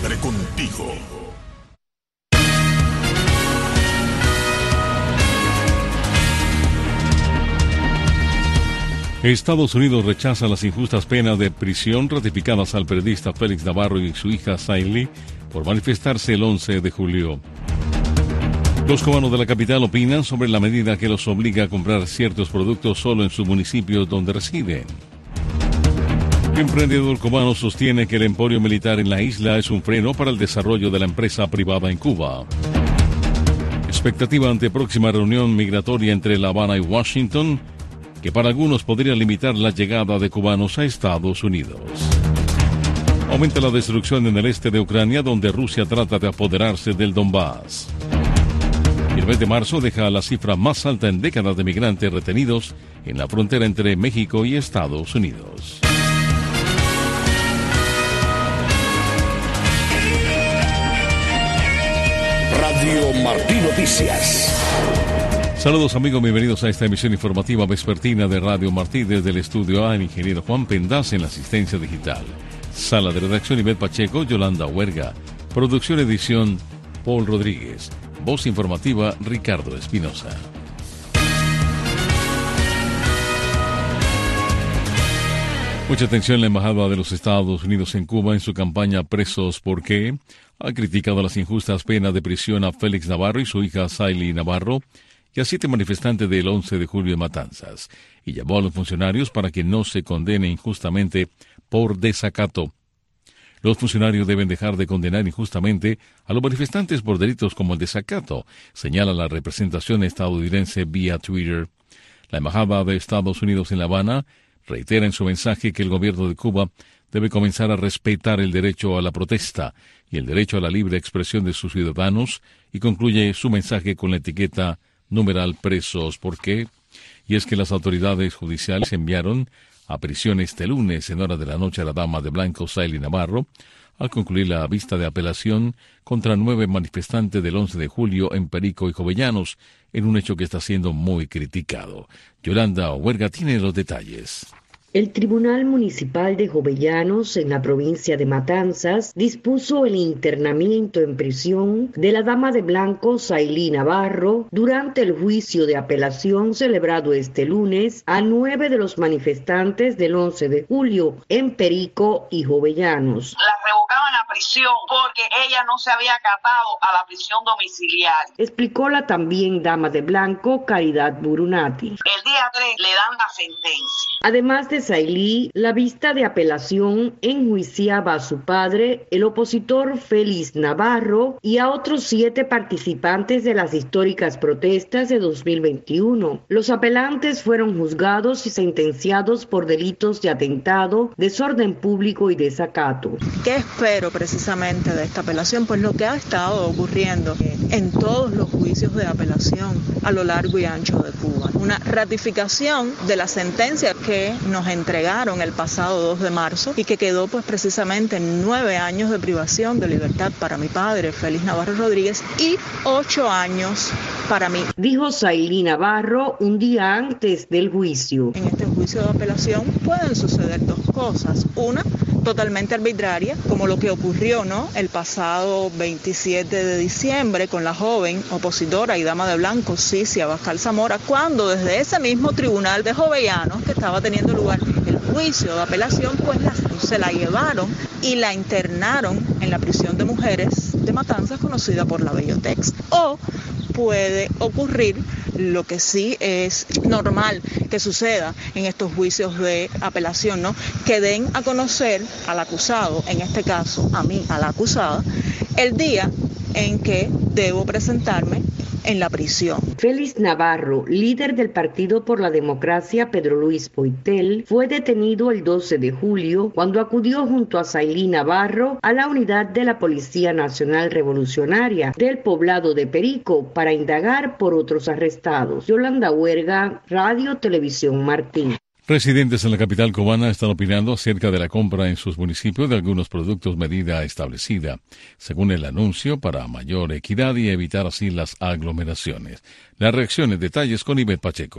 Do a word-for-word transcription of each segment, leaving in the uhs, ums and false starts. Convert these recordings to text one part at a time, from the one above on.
siempre contigo. Estados Unidos rechaza las injustas penas de prisión ratificadas al periodista Félix Navarro y su hija Saily por manifestarse el once de julio. Los cubanos de la capital opinan sobre la medida que los obliga a comprar ciertos productos solo en sus municipios donde residen. El emprendedor cubano sostiene que el emporio militar en la isla es un freno para el desarrollo de la empresa privada en Cuba. Expectativa ante próxima reunión migratoria entre La Habana y Washington, que para algunos podría limitar la llegada de cubanos a Estados Unidos. Aumenta la destrucción en el este de Ucrania, donde Rusia trata de apoderarse del Donbass. Y el mes de marzo deja la cifra más alta en décadas de migrantes retenidos en la frontera entre México y Estados Unidos. Radio Martí Noticias. Saludos amigos, bienvenidos a esta emisión informativa vespertina de Radio Martí. Desde el estudio A, el ingeniero Juan Pendaz en la asistencia digital. Sala de redacción Ivette Pacheco, Yolanda Huerga. Producción edición Paul Rodríguez. Voz informativa Ricardo Espinosa. Mucha atención. La Embajada de los Estados Unidos en Cuba en su campaña Presos ¿Por qué? Ha criticado las injustas penas de prisión a Félix Navarro y su hija Saily Navarro y a siete manifestantes del once de julio de Matanzas, y llamó a los funcionarios para que no se condene injustamente por desacato. Los funcionarios deben dejar de condenar injustamente a los manifestantes por delitos como el desacato, señala la representación estadounidense vía Twitter. La Embajada de Estados Unidos en La Habana reitera en su mensaje que el gobierno de Cuba debe comenzar a respetar el derecho a la protesta y el derecho a la libre expresión de sus ciudadanos, y concluye su mensaje con la etiqueta numeral Presos ¿Por qué? Y es que las autoridades judiciales enviaron a prisión este lunes en horas de la noche a la dama de blanco Saily Navarro al concluir la vista de apelación contra nueve manifestantes del once de julio en Perico y Jovellanos, en un hecho que está siendo muy criticado. Yolanda Huerga tiene los detalles. El Tribunal Municipal de Jovellanos, en la provincia de Matanzas, dispuso el internamiento en prisión de la dama de blanco Saily Navarro durante el juicio de apelación celebrado este lunes a nueve de los manifestantes del once de julio en Perico y Jovellanos. La revocaban a prisión porque ella no se había acatado a la prisión domiciliaria, explicó la también dama de blanco Caridad Burunati. El día tres le dan la sentencia. Además de Saily, la vista de apelación enjuiciaba a su padre, el opositor Félix Navarro, y a otros siete participantes de las históricas protestas de dos mil veintiuno. Los apelantes fueron juzgados y sentenciados por delitos de atentado, desorden público y desacato. ¿Qué espero precisamente de esta apelación? Pues lo que ha estado ocurriendo en todos los juicios de apelación a lo largo y ancho de Cuba. Una ratificación de la sentencia que nos entregaron el pasado dos de marzo y que quedó pues precisamente en nueve años de privación de libertad para mi padre, Félix Navarro Rodríguez, y ocho años para mí. Dijo Saily Navarro un día antes del juicio. En este juicio de apelación pueden suceder dos cosas. Una, totalmente arbitraria, como lo que ocurrió, ¿no?, el pasado veintisiete de diciembre con la joven opositora y dama de blanco Cicia Bascal Zamora, cuando desde ese mismo tribunal de Jovellanos que estaba teniendo lugar el juicio de apelación, pues la, se la llevaron y la internaron en la prisión de mujeres de Matanzas, conocida por la Bellotex. O puede ocurrir lo que sí es normal que suceda en estos juicios de apelación, ¿no?, que den a conocer al acusado, en este caso a mí, a la acusada, el día en que debo presentarme en la prisión. Félix Navarro, líder del Partido por la Democracia Pedro Luis Poitel, fue detenido el doce de julio cuando acudió junto a Saily Navarro a la unidad de la Policía Nacional Revolucionaria del poblado de Perico para indagar por otros arrestados. Yolanda Huerga, Radio Televisión Martín. Residentes en la capital cubana están opinando acerca de la compra en sus municipios de algunos productos medida establecida, según el anuncio, para mayor equidad y evitar así las aglomeraciones. Las reacciones, detalles con Ivette Pacheco.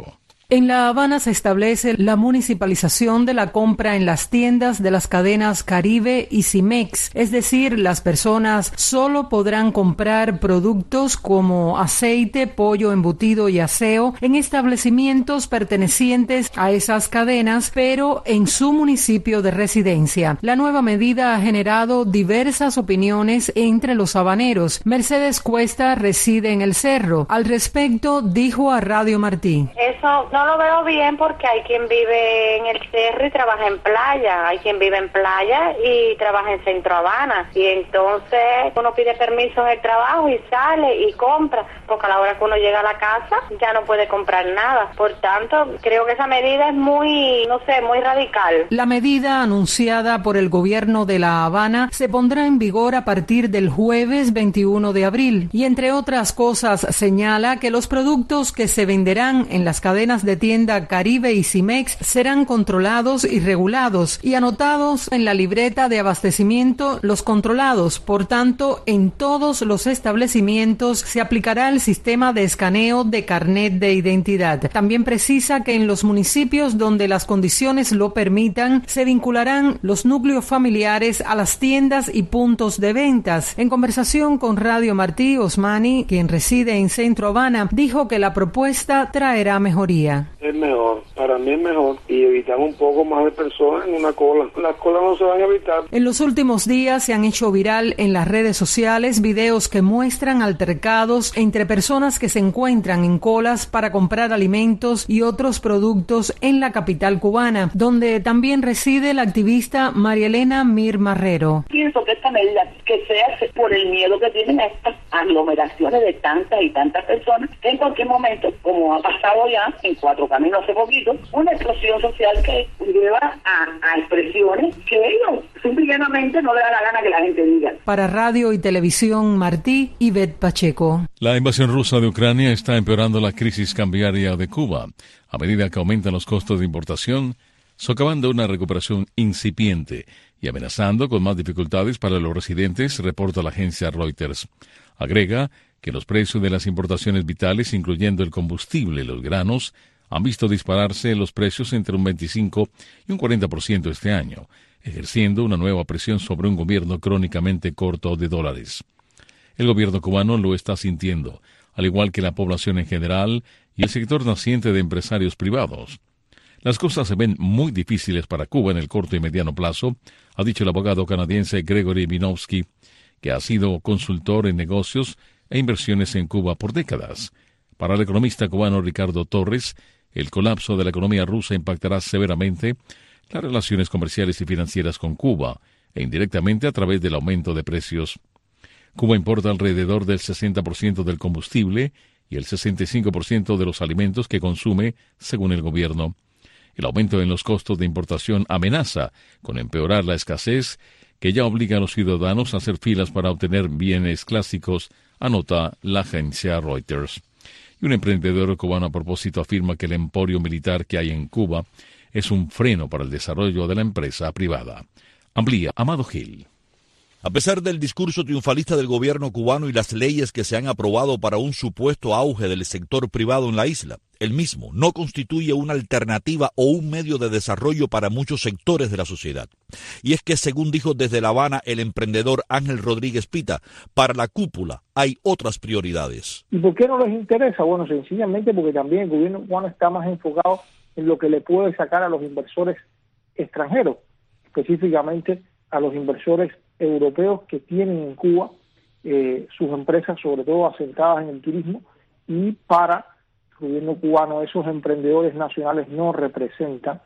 En La Habana se establece la municipalización de la compra en las tiendas de las cadenas Caribe y Cimex, es decir, las personas solo podrán comprar productos como aceite, pollo embutido y aseo en establecimientos pertenecientes a esas cadenas, pero en su municipio de residencia. La nueva medida ha generado diversas opiniones entre los habaneros. Mercedes Cuesta reside en El Cerro. Al respecto, dijo a Radio Martí. Eso no lo veo bien porque hay quien vive en El Cerro y trabaja en playa, hay quien vive en playa y trabaja en Centro Habana, y entonces uno pide permiso en el trabajo y sale y compra, porque a la hora que uno llega a la casa ya no puede comprar nada. Por tanto, creo que esa medida es muy, no sé, muy radical. La medida anunciada por el gobierno de La Habana se pondrá en vigor a partir del jueves veintiuno de abril y, entre otras cosas, señala que los productos que se venderán en las cadenas de tienda Caribe y Cimex serán controlados y regulados y anotados en la libreta de abastecimiento los controlados. Por tanto, en todos los establecimientos se aplicará el sistema de escaneo de carnet de identidad. También precisa que en los municipios donde las condiciones lo permitan, se vincularán los núcleos familiares a las tiendas y puntos de ventas. En conversación con Radio Martí, Osmani, quien reside en Centro Habana, dijo que la propuesta traerá mejoría. Es mejor, para mí es mejor, y evitamos un poco más de personas en una cola. Las colas no se van a evitar. En los últimos días se han hecho viral en las redes sociales videos que muestran altercados entre personas que se encuentran en colas para comprar alimentos y otros productos en la capital cubana, donde también reside la activista María Elena Mir Marrero. Pienso que esta medida que se hace por el miedo que tienen a estas aglomeraciones de tantas y tantas personas, que en cualquier momento, como ha pasado ya en Cuatro Caminos hace poquito, una explosión social que lleva a, a expresiones que ellos simplemente no le da la gana que la gente diga. Para Radio y Televisión Martí, Ivette Pacheco. La invasión rusa de Ucrania está empeorando la crisis cambiaria de Cuba, a medida que aumentan los costos de importación, socavando una recuperación incipiente y amenazando con más dificultades para los residentes, reporta la agencia Reuters. Agrega que los precios de las importaciones vitales, incluyendo el combustible y los granos, han visto dispararse los precios entre un veinticinco y un cuarenta por ciento este año, ejerciendo una nueva presión sobre un gobierno crónicamente corto de dólares. El gobierno cubano lo está sintiendo, al igual que la población en general y el sector naciente de empresarios privados. Las cosas se ven muy difíciles para Cuba en el corto y mediano plazo, ha dicho el abogado canadiense Gregory Minowski, que ha sido consultor en negocios e inversiones en Cuba por décadas. Para el economista cubano Ricardo Torres, el colapso de la economía rusa impactará severamente las relaciones comerciales y financieras con Cuba, e indirectamente a través del aumento de precios. Cuba importa alrededor del sesenta por ciento del combustible y el sesenta y cinco por ciento de los alimentos que consume, según el gobierno. El aumento en los costos de importación amenaza con empeorar la escasez que ya obliga a los ciudadanos a hacer filas para obtener bienes clásicos, anota la agencia Reuters. Y un emprendedor cubano a propósito afirma que el emporio militar que hay en Cuba es un freno para el desarrollo de la empresa privada. Amplía Amado Gil. A pesar del discurso triunfalista del gobierno cubano y las leyes que se han aprobado para un supuesto auge del sector privado en la isla, el mismo no constituye una alternativa o un medio de desarrollo para muchos sectores de la sociedad. Y es que, según dijo desde La Habana el emprendedor Ángel Rodríguez Pita, para la cúpula hay otras prioridades. ¿Y por qué no les interesa? Bueno, sencillamente porque también el gobierno cubano está más enfocado en lo que le puede sacar a los inversores extranjeros, específicamente a los inversores europeos que tienen en Cuba eh, sus empresas, sobre todo asentadas en el turismo, y para el gobierno cubano esos emprendedores nacionales no representan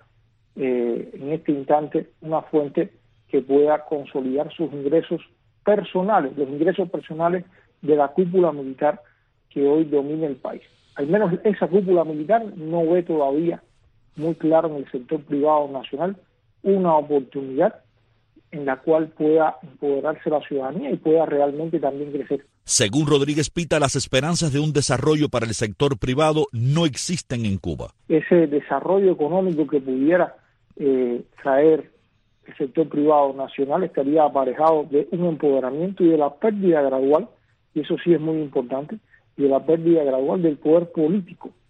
eh, en este instante una fuente que pueda consolidar sus ingresos personales, los ingresos personales de la cúpula militar que hoy domina el país. Al menos esa cúpula militar no ve todavía muy claro en el sector privado nacional una oportunidad en la cual pueda empoderarse la ciudadanía y pueda realmente también crecer. Según Rodríguez Pita, las esperanzas de un desarrollo para el sector privado no existen en Cuba. Ese desarrollo económico que pudiera eh, traer el sector privado nacional estaría aparejado de un empoderamiento y de la pérdida gradual, y eso sí es muy importante, y de la pérdida gradual del poder político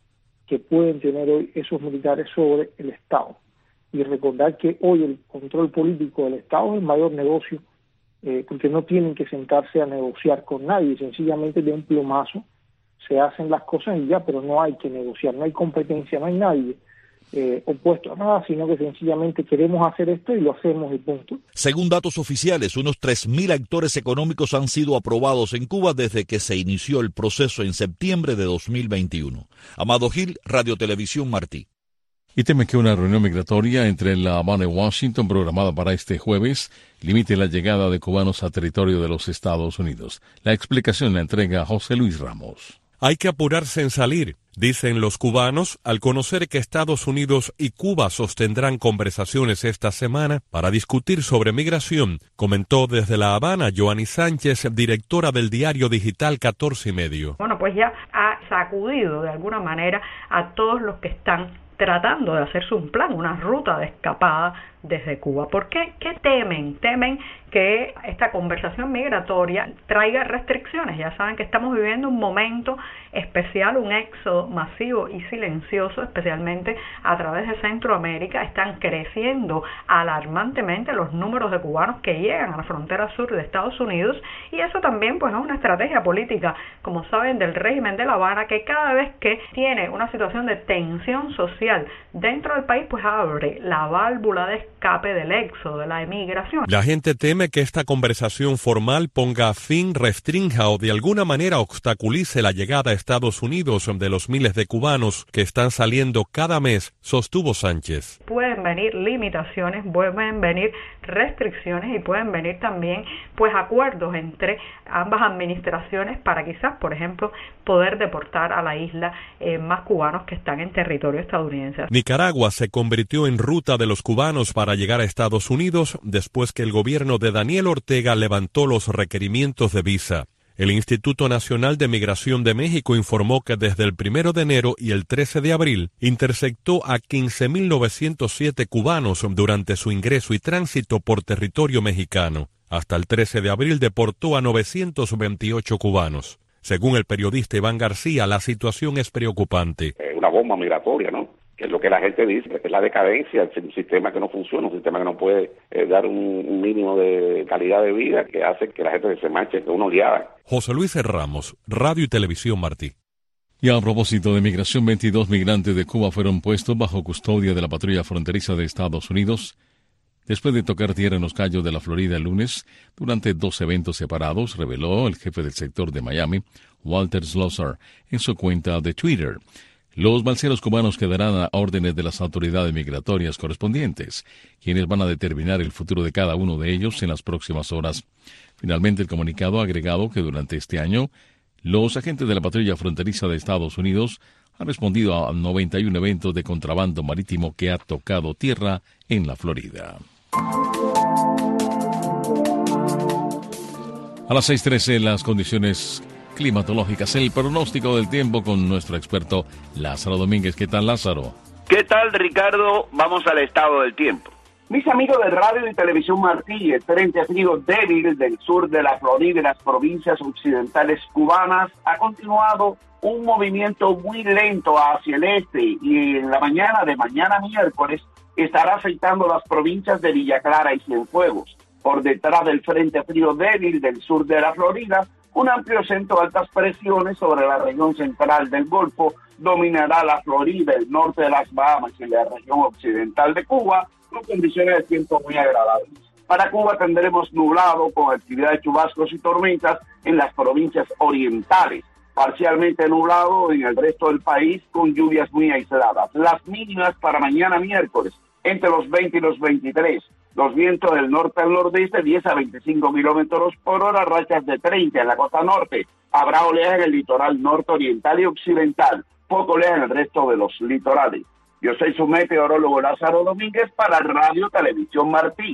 que pueden tener hoy esos militares sobre el Estado. Y recordar que hoy el control político del Estado es el mayor negocio, eh, porque no tienen que sentarse a negociar con nadie, sencillamente de un plumazo se hacen las cosas y ya, pero no hay que negociar, no hay competencia, no hay nadie eh, opuesto a nada, sino que sencillamente queremos hacer esto y lo hacemos y punto. Según datos oficiales, unos tres mil actores económicos han sido aprobados en Cuba desde que se inició el proceso en septiembre de dos mil veintiuno. Amado Gil, Radio Televisión Martí. Y teme que una reunión migratoria entre La Habana y Washington, programada para este jueves, limite la llegada de cubanos a territorio de los Estados Unidos. La explicación la entrega José Luis Ramos. Hay que apurarse en salir, dicen los cubanos, al conocer que Estados Unidos y Cuba sostendrán conversaciones esta semana para discutir sobre migración, comentó desde La Habana Joanny Sánchez, directora del diario digital catorce y medio. Bueno, pues ya ha sacudido de alguna manera a todos los que están tratando de hacerse un plan, una ruta de escapada desde Cuba. ¿Por qué? ¿Qué temen? Temen que esta conversación migratoria traiga restricciones. Ya saben que estamos viviendo un momento especial, un éxodo masivo y silencioso, especialmente a través de Centroamérica. Están creciendo alarmantemente los números de cubanos que llegan a la frontera sur de Estados Unidos, y eso también pues es una estrategia política, como saben, del régimen de La Habana, que cada vez que tiene una situación de tensión social dentro del país, pues abre la válvula de escape del éxodo, de la emigración. La gente teme que esta conversación formal ponga fin, restrinja o de alguna manera obstaculice la llegada a Estados Unidos de los miles de cubanos que están saliendo cada mes, sostuvo Sánchez. Pueden venir limitaciones, pueden venir restricciones y pueden venir también pues acuerdos entre ambas administraciones para quizás, por ejemplo, poder deportar a la isla eh, más cubanos que están en territorio estadounidense. Nicaragua se convirtió en ruta de los cubanos para llegar a Estados Unidos después que el gobierno de Daniel Ortega levantó los requerimientos de visa. El Instituto Nacional de Migración de México informó que desde el primero de enero y el trece de abril interceptó a quince mil novecientos siete cubanos durante su ingreso y tránsito por territorio mexicano. Hasta el trece de abril deportó a novecientos veintiocho cubanos. Según el periodista Iván García, la situación es preocupante. Eh, una bomba migratoria, ¿no? Que es lo que la gente dice, que es la decadencia, es un sistema que no funciona, un sistema que no puede eh, dar un, un mínimo de calidad de vida, que hace que la gente se marche, que uno oleada. José Luis Ramos, Radio y Televisión Martí. Y a propósito de migración, veintidós migrantes de Cuba fueron puestos bajo custodia de la patrulla fronteriza de Estados Unidos después de tocar tierra en los Cayos de la Florida el lunes durante dos eventos separados, reveló el jefe del sector de Miami, Walter Schlosser, en su cuenta de Twitter. Los balseros cubanos quedarán a órdenes de las autoridades migratorias correspondientes, quienes van a determinar el futuro de cada uno de ellos en las próximas horas. Finalmente, el comunicado ha agregado que durante este año, los agentes de la patrulla fronteriza de Estados Unidos han respondido a noventa y uno eventos de contrabando marítimo que ha tocado tierra en la Florida. A las seis trece, las condiciones climatológicas, el pronóstico del tiempo con nuestro experto Lázaro Domínguez. ¿Qué tal, Lázaro? ¿Qué tal, Ricardo? Vamos al estado del tiempo. Mis amigos de Radio y Televisión Martí, el frente frío débil del sur de la Florida y las provincias occidentales cubanas ha continuado un movimiento muy lento hacia el este y en la mañana de mañana miércoles estará afectando las provincias de Villa Clara y Cienfuegos. Por detrás del frente frío débil del sur de la Florida, un amplio centro de altas presiones sobre la región central del Golfo dominará la Florida, el norte de las Bahamas y la región occidental de Cuba, con condiciones de tiempo muy agradables. Para Cuba tendremos nublado con actividad de chubascos y tormentas en las provincias orientales, parcialmente nublado en el resto del país con lluvias muy aisladas. Las mínimas para mañana miércoles entre los veinte y los veintitrés. Los vientos del norte al nordeste diez a veinticinco kilómetros por hora, rachas de treinta en la costa norte. Habrá oleaje en el litoral norte oriental y occidental, poco oleaje en el resto de los litorales. Yo soy su meteorólogo Lázaro Domínguez para Radio Televisión Martí.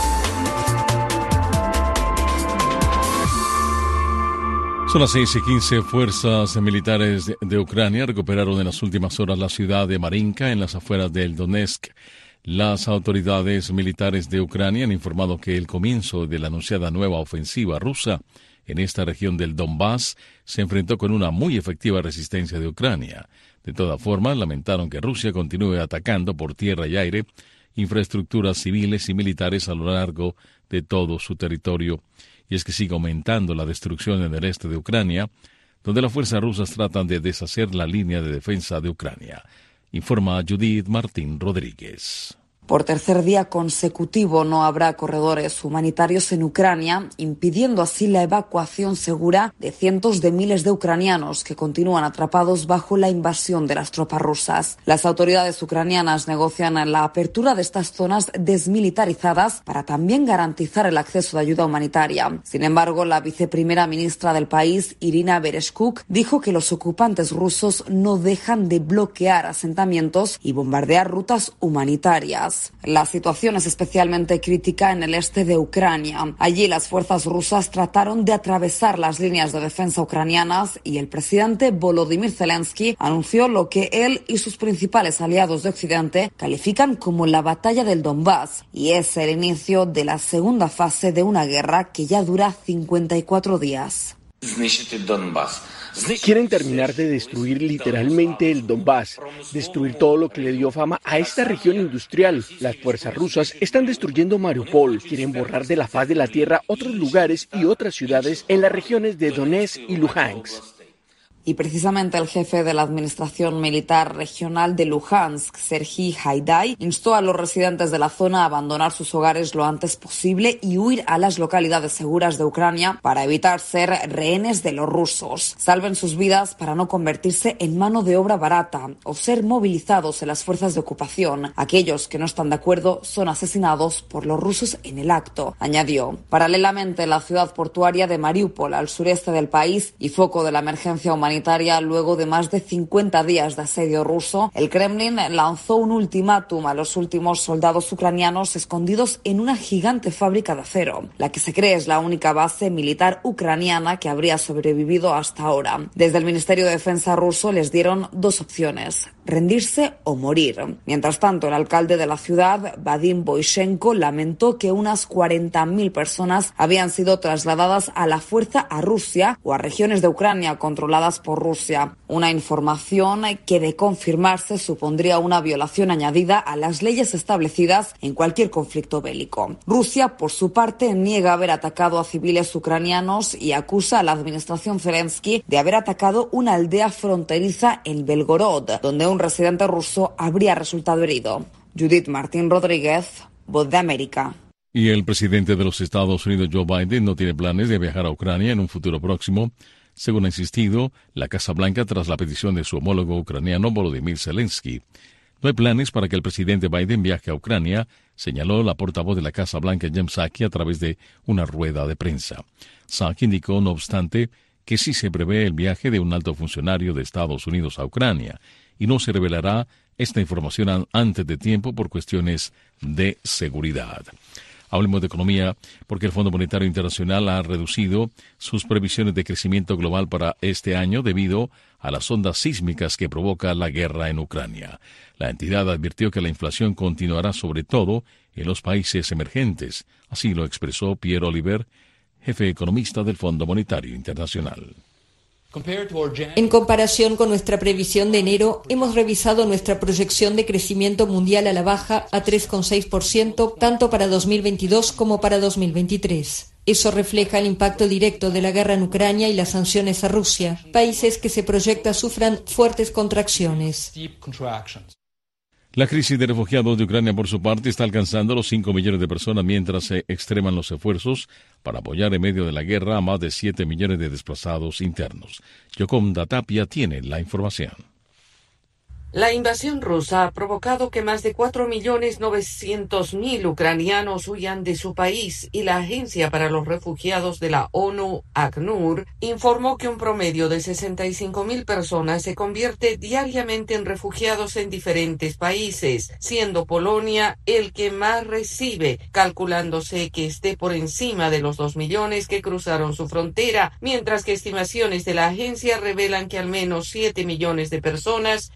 Son las seis y quince. Fuerzas militares de Ucrania recuperaron en las últimas horas la ciudad de Marinka, en las afueras del Donetsk. Las autoridades militares de Ucrania han informado que el comienzo de la anunciada nueva ofensiva rusa en esta región del Donbass se enfrentó con una muy efectiva resistencia de Ucrania. De todas formas, lamentaron que Rusia continúe atacando por tierra y aire infraestructuras civiles y militares a lo largo de todo su territorio. Y es que sigue aumentando la destrucción en el este de Ucrania, donde las fuerzas rusas tratan de deshacer la línea de defensa de Ucrania. Informa Judith Martín Rodríguez. Por tercer día consecutivo no habrá corredores humanitarios en Ucrania, impidiendo así la evacuación segura de cientos de miles de ucranianos que continúan atrapados bajo la invasión de las tropas rusas. Las autoridades ucranianas negocian la apertura de estas zonas desmilitarizadas para también garantizar el acceso de ayuda humanitaria. Sin embargo, la viceprimera ministra del país, Irina Vereshchuk, dijo que los ocupantes rusos no dejan de bloquear asentamientos y bombardear rutas humanitarias. La situación es especialmente crítica en el este de Ucrania. Allí las fuerzas rusas trataron de atravesar las líneas de defensa ucranianas y el presidente Volodymyr Zelensky anunció lo que él y sus principales aliados de Occidente califican como la batalla del Donbass, y es el inicio de la segunda fase de una guerra que ya dura cincuenta y cuatro días. Quieren terminar de destruir literalmente el Donbass, destruir todo lo que le dio fama a esta región industrial. Las fuerzas rusas están destruyendo Mariupol, quieren borrar de la faz de la tierra otros lugares y otras ciudades en las regiones de Donetsk y Luhansk. Y precisamente el jefe de la Administración Militar Regional de Luhansk, Serhiy Haidai, instó a los residentes de la zona a abandonar sus hogares lo antes posible y huir a las localidades seguras de Ucrania para evitar ser rehenes de los rusos. Salven sus vidas para no convertirse en mano de obra barata o ser movilizados en las fuerzas de ocupación. Aquellos que no están de acuerdo son asesinados por los rusos en el acto, añadió. Paralelamente, la ciudad portuaria de Mariupol, al sureste del país y foco de la emergencia humanitaria, luego de más de cincuenta días de asedio ruso, el Kremlin lanzó un ultimátum a los últimos soldados ucranianos escondidos en una gigante fábrica de acero, la que se cree es la única base militar ucraniana que habría sobrevivido hasta ahora. Desde el Ministerio de Defensa ruso les dieron dos opciones: rendirse o morir. Mientras tanto, el alcalde de la ciudad, Vadim Boyshenko, lamentó que unas cuarenta mil personas habían sido trasladadas a la fuerza a Rusia o a regiones de Ucrania controladas por Rusia. Una información que, de confirmarse, supondría una violación añadida a las leyes establecidas en cualquier conflicto bélico. Rusia, por su parte, niega haber atacado a civiles ucranianos y acusa a la administración Zelensky de haber atacado una aldea fronteriza en Belgorod, donde un residente ruso habría resultado herido. Judith Martín Rodríguez, Voz de América. Y el presidente de los Estados Unidos, Joe Biden, no tiene planes de viajar a Ucrania en un futuro próximo, según ha insistido la Casa Blanca tras la petición de su homólogo ucraniano Volodymyr Zelensky. No hay planes para que el presidente Biden viaje a Ucrania, señaló la portavoz de la Casa Blanca, Jen Psaki, a través de una rueda de prensa. Psaki indicó, no obstante, que sí se prevé el viaje de un alto funcionario de Estados Unidos a Ucrania, y no se revelará esta información antes de tiempo por cuestiones de seguridad. Hablemos de economía, porque el Fondo Monetario Internacional ha reducido sus previsiones de crecimiento global para este año debido a las ondas sísmicas que provoca la guerra en Ucrania. La entidad advirtió que la inflación continuará sobre todo en los países emergentes. Así lo expresó Pierre Oliver, jefe economista del Fondo Monetario Internacional. En comparación con nuestra previsión de enero, hemos revisado nuestra proyección de crecimiento mundial a la baja a tres coma seis por ciento, tanto para dos mil veintidós como para dos mil veintitrés. Eso refleja el impacto directo de la guerra en Ucrania y las sanciones a Rusia, países que se proyecta sufran fuertes contracciones. La crisis de refugiados de Ucrania, por su parte, está alcanzando los cinco millones de personas mientras se extreman los esfuerzos para apoyar en medio de la guerra a más de siete millones de desplazados internos. Yoconda Tapia tiene la información. La invasión rusa ha provocado que más de cuatro millones novecientos mil ucranianos huyan de su país y la Agencia para los Refugiados de la ONU, ACNUR, informó que un promedio de sesenta y cinco mil personas se convierte diariamente en refugiados en diferentes países, siendo Polonia el que más recibe, calculándose que esté por encima de los dos millones que cruzaron su frontera, mientras que estimaciones de la agencia revelan que al menos siete millones de personas están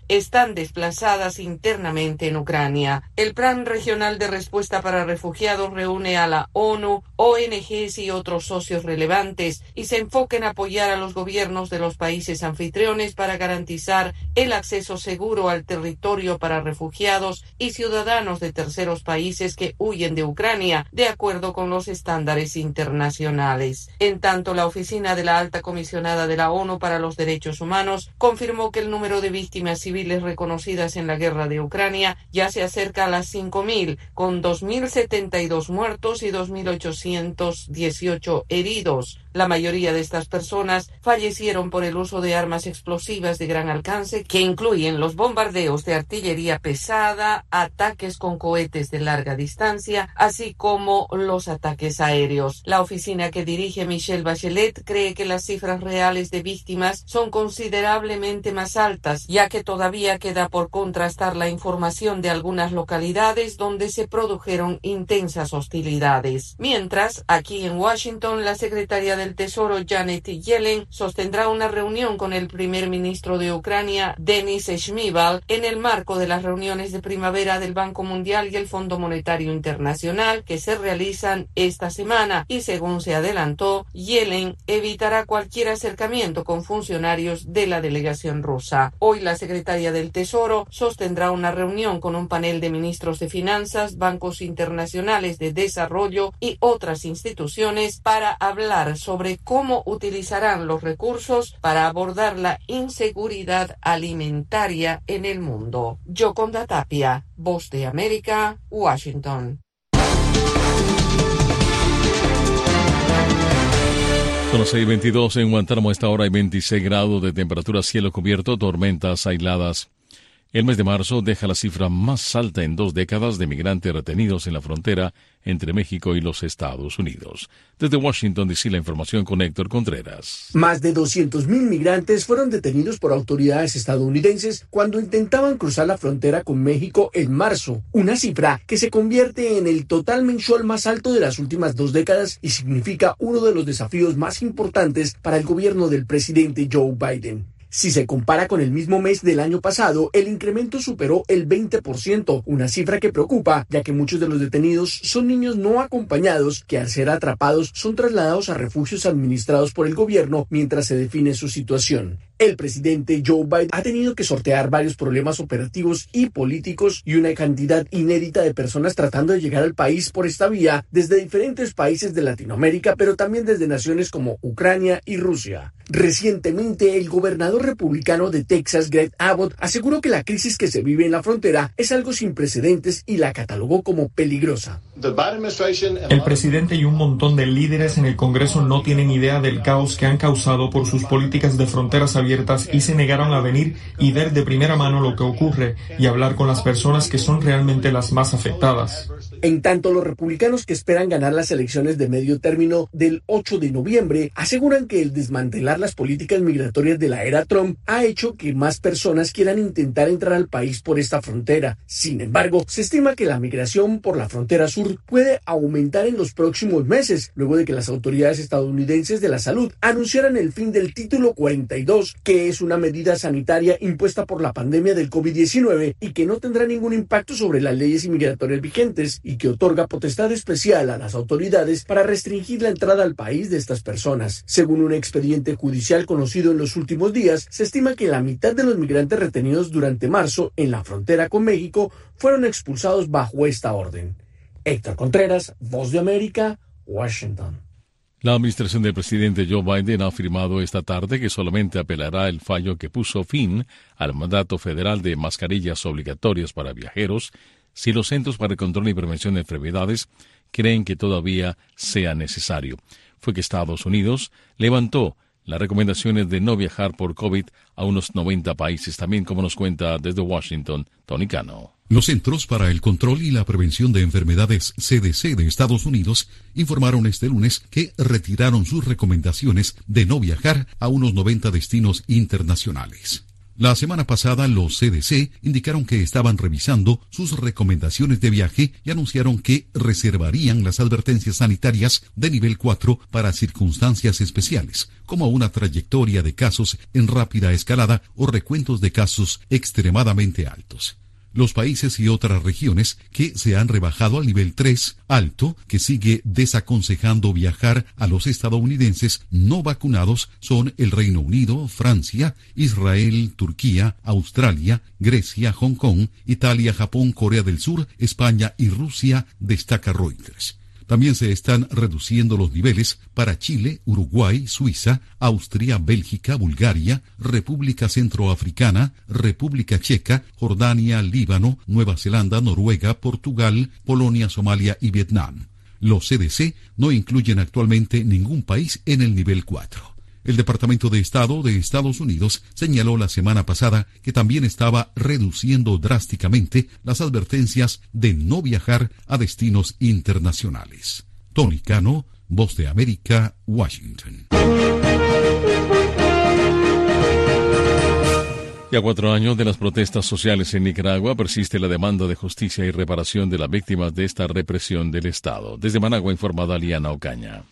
están desplazadas internamente en Ucrania. El Plan Regional de Respuesta para Refugiados reúne a la ONU, O N Ges y otros socios relevantes y se enfoca en apoyar a los gobiernos de los países anfitriones para garantizar el acceso seguro al territorio para refugiados y ciudadanos de terceros países que huyen de Ucrania, de acuerdo con los estándares internacionales. En tanto, la Oficina de la Alta Comisionada de la ONU para los Derechos Humanos confirmó que el número de víctimas civiles reconocidas en la guerra de Ucrania ya se acerca a las cinco mil, con dos mil setenta y dos muertos y dos mil ochocientos dieciocho heridos. La mayoría de estas personas fallecieron por el uso de armas explosivas de gran alcance, que incluyen los bombardeos de artillería pesada, ataques con cohetes de larga distancia, así como los ataques aéreos. La oficina que dirige Michelle Bachelet cree que las cifras reales de víctimas son considerablemente más altas, ya que todavía queda por contrastar la información de algunas localidades donde se produjeron intensas hostilidades. Mientras, aquí en Washington, la secretaria del Tesoro Janet Yellen sostendrá una reunión con el primer ministro de Ucrania, Denis Shmyhal, en el marco de las reuniones de primavera del Banco Mundial y el Fondo Monetario Internacional que se realizan esta semana y, según se adelantó, Yellen evitará cualquier acercamiento con funcionarios de la delegación rusa. Hoy la secretaria del Tesoro sostendrá una reunión con un panel de ministros de finanzas, bancos internacionales de desarrollo y otras instituciones para hablar sobre cómo utilizarán los recursos para abordar la inseguridad alimentaria en el mundo. Yoconda Tapia, Voz de América, Washington. Son las seis veintidós en Guantánamo. A esta hora hay veintiséis grados de temperatura, cielo cubierto, tormentas aisladas. El mes de marzo deja la cifra más alta en dos décadas de migrantes retenidos en la frontera entre México y los Estados Unidos. Desde Washington, D C, la información con Héctor Contreras. Más de doscientos mil migrantes fueron detenidos por autoridades estadounidenses cuando intentaban cruzar la frontera con México en marzo, una cifra que se convierte en el total mensual más alto de las últimas dos décadas y significa uno de los desafíos más importantes para el gobierno del presidente Joe Biden. Si se compara con el mismo mes del año pasado, el incremento superó el veinte por ciento, una cifra que preocupa, ya que muchos de los detenidos son niños no acompañados que al ser atrapados son trasladados a refugios administrados por el gobierno mientras se define su situación. El presidente Joe Biden ha tenido que sortear varios problemas operativos y políticos y una cantidad inédita de personas tratando de llegar al país por esta vía desde diferentes países de Latinoamérica, pero también desde naciones como Ucrania y Rusia. Recientemente, el gobernador republicano de Texas, Greg Abbott, aseguró que la crisis que se vive en la frontera es algo sin precedentes y la catalogó como peligrosa. El presidente y un montón de líderes en el Congreso no tienen idea del caos que han causado por sus políticas de fronteras abiertas y se negaron a venir y ver de primera mano lo que ocurre y hablar con las personas que son realmente las más afectadas. En tanto, los republicanos que esperan ganar las elecciones de medio término del ocho de noviembre aseguran que el desmantelar las políticas migratorias de la era Trump ha hecho que más personas quieran intentar entrar al país por esta frontera. Sin embargo, se estima que la migración por la frontera sur puede aumentar en los próximos meses, luego de que las autoridades estadounidenses de la salud anunciaran el fin del Título cuarenta y dos, que es una medida sanitaria impuesta por la pandemia del COVID diecinueve y que no tendrá ningún impacto sobre las leyes inmigratorias vigentes y que otorga potestad especial a las autoridades para restringir la entrada al país de estas personas. Según un expediente judicial conocido en los últimos días, se estima que la mitad de los migrantes retenidos durante marzo en la frontera con México fueron expulsados bajo esta orden. Héctor Contreras, Voz de América, Washington. La administración del presidente Joe Biden ha afirmado esta tarde que solamente apelará el fallo que puso fin al mandato federal de mascarillas obligatorias para viajeros si los Centros para el Control y Prevención de Enfermedades creen que todavía sea necesario. Fue que Estados Unidos levantó las recomendaciones de no viajar por COVID a unos noventa países, también como nos cuenta desde Washington, Tony Cano. Los Centros para el Control y la Prevención de Enfermedades, C D C de Estados Unidos, informaron este lunes que retiraron sus recomendaciones de no viajar a unos noventa destinos internacionales. La semana pasada los C D C indicaron que estaban revisando sus recomendaciones de viaje y anunciaron que reservarían las advertencias sanitarias de nivel cuatro para circunstancias especiales, como una trayectoria de casos en rápida escalada o recuentos de casos extremadamente altos. Los países y otras regiones que se han rebajado al nivel tres, alto, que sigue desaconsejando viajar a los estadounidenses no vacunados, son el Reino Unido, Francia, Israel, Turquía, Australia, Grecia, Hong Kong, Italia, Japón, Corea del Sur, España y Rusia, destaca Reuters. También se están reduciendo los niveles para Chile, Uruguay, Suiza, Austria, Bélgica, Bulgaria, República Centroafricana, República Checa, Jordania, Líbano, Nueva Zelanda, Noruega, Portugal, Polonia, Somalia y Vietnam. Los C D C no incluyen actualmente ningún país en el nivel cuatro. El Departamento de Estado de Estados Unidos señaló la semana pasada que también estaba reduciendo drásticamente las advertencias de no viajar a destinos internacionales. Tony Cano, Voz de América, Washington. Y a cuatro años de las protestas sociales en Nicaragua persiste la demanda de justicia y reparación de las víctimas de esta represión del Estado. Desde Managua informa Daliana Ocaña.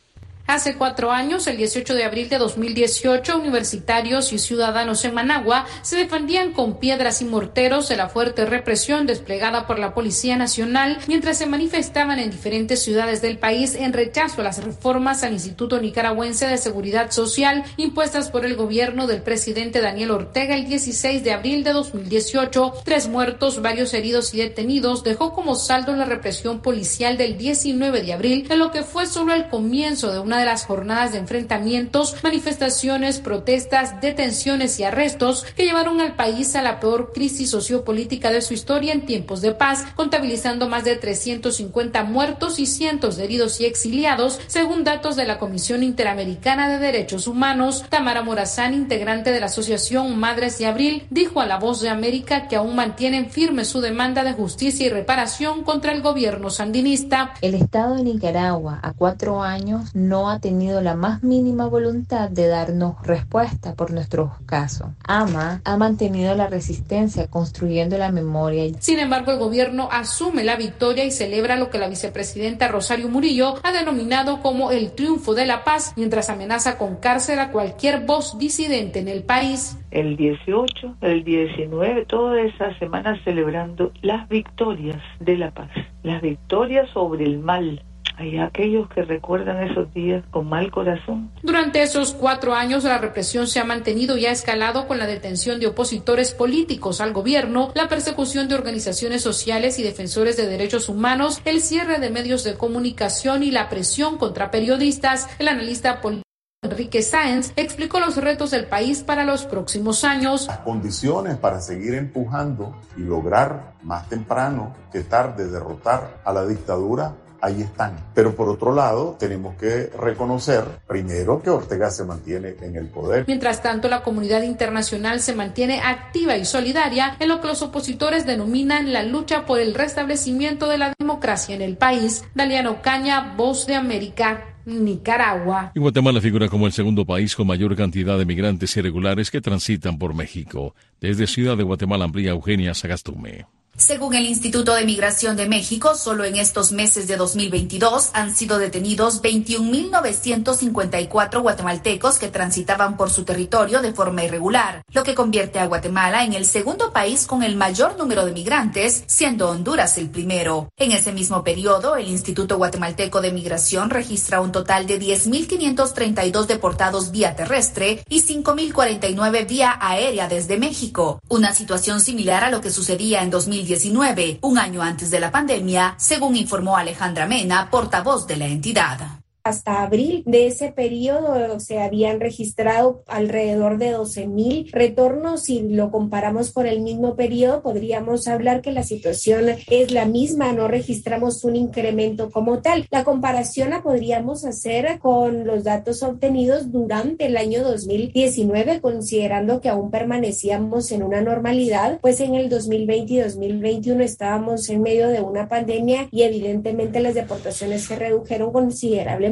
Hace cuatro años, el dieciocho de abril de dos mil dieciocho, universitarios y ciudadanos en Managua se defendían con piedras y morteros de la fuerte represión desplegada por la Policía Nacional mientras se manifestaban en diferentes ciudades del país en rechazo a las reformas al Instituto Nicaragüense de Seguridad Social impuestas por el gobierno del presidente Daniel Ortega el dieciséis de abril de dos mil dieciocho. Tres muertos, varios heridos y detenidos dejó como saldo la represión policial del diecinueve de abril, en lo que fue solo el comienzo de una de las jornadas de enfrentamientos, manifestaciones, protestas, detenciones y arrestos que llevaron al país a la peor crisis sociopolítica de su historia en tiempos de paz, contabilizando más de trescientos cincuenta muertos y cientos de heridos y exiliados, según datos de la Comisión Interamericana de Derechos Humanos. Tamara Morazán, integrante de la Asociación Madres de Abril, dijo a La Voz de América que aún mantienen firme su demanda de justicia y reparación contra el gobierno sandinista. El Estado de Nicaragua a cuatro años no ha tenido la más mínima voluntad de darnos respuesta por nuestros casos. AMA ha mantenido la resistencia construyendo la memoria. Sin embargo, el gobierno asume la victoria y celebra lo que la vicepresidenta Rosario Murillo ha denominado como el triunfo de la paz, mientras amenaza con cárcel a cualquier voz disidente en el país. El dieciocho, el diecinueve, toda esa semana celebrando las victorias de la paz, las victorias sobre el mal. Hay aquellos que recuerdan esos días con mal corazón. Durante esos cuatro años, la represión se ha mantenido y ha escalado con la detención de opositores políticos al gobierno, la persecución de organizaciones sociales y defensores de derechos humanos, el cierre de medios de comunicación y la presión contra periodistas. El analista político Enrique Sáenz explicó los retos del país para los próximos años. Las condiciones para seguir empujando y lograr más temprano que tarde derrotar a la dictadura ahí están. Pero por otro lado, tenemos que reconocer primero que Ortega se mantiene en el poder. Mientras tanto, la comunidad internacional se mantiene activa y solidaria en lo que los opositores denominan la lucha por el restablecimiento de la democracia en el país. Daliana Ocaña, Voz de América, Nicaragua. Y Guatemala figura como el segundo país con mayor cantidad de migrantes irregulares que transitan por México. Desde Ciudad de Guatemala amplía Eugenia Sagastume. Según el Instituto de Migración de México, solo en estos meses de dos mil veintidós han sido detenidos veintiún mil novecientos cincuenta y cuatro guatemaltecos que transitaban por su territorio de forma irregular, lo que convierte a Guatemala en el segundo país con el mayor número de migrantes, siendo Honduras el primero. En ese mismo periodo, el Instituto Guatemalteco de Migración registra un total de diez mil quinientos treinta y dos deportados vía terrestre y cinco mil cuarenta y nueve vía aérea desde México, una situación similar a lo que sucedía en dos mil diecinueve, un año antes de la pandemia, según informó Alejandra Mena, portavoz de la entidad. Hasta abril de ese periodo se habían registrado alrededor de doce mil retornos. Si lo comparamos con el mismo periodo, podríamos hablar que la situación es la misma, no registramos un incremento como tal. La comparación la podríamos hacer con los datos obtenidos durante el año dos mil diecinueve, considerando que aún permanecíamos en una normalidad, pues en el dos mil veinte y dos mil veintiuno estábamos en medio de una pandemia y evidentemente las deportaciones se redujeron considerablemente.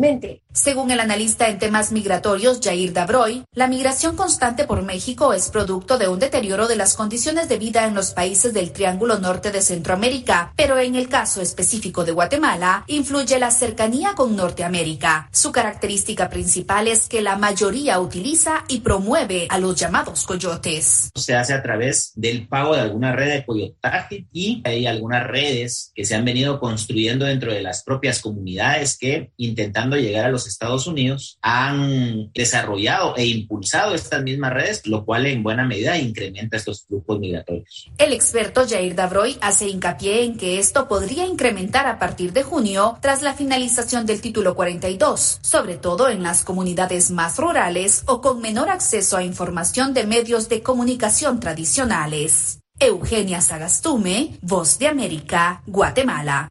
actualmente. Según el analista en temas migratorios Jair Dabroy, la migración constante por México es producto de un deterioro de las condiciones de vida en los países del Triángulo Norte de Centroamérica, pero en el caso específico de Guatemala, influye la cercanía con Norteamérica. Su característica principal es que la mayoría utiliza y promueve a los llamados coyotes. Se hace a través del pago de alguna red de coyotaje y hay algunas redes que se han venido construyendo dentro de las propias comunidades que, intentando llegar a los Estados Unidos, han desarrollado e impulsado estas mismas redes, lo cual en buena medida incrementa estos flujos migratorios. El experto Jair Dabroy hace hincapié en que esto podría incrementar a partir de junio tras la finalización del título cuarenta y dos, sobre todo en las comunidades más rurales o con menor acceso a información de medios de comunicación tradicionales. Eugenia Sagastume, Voz de América, Guatemala.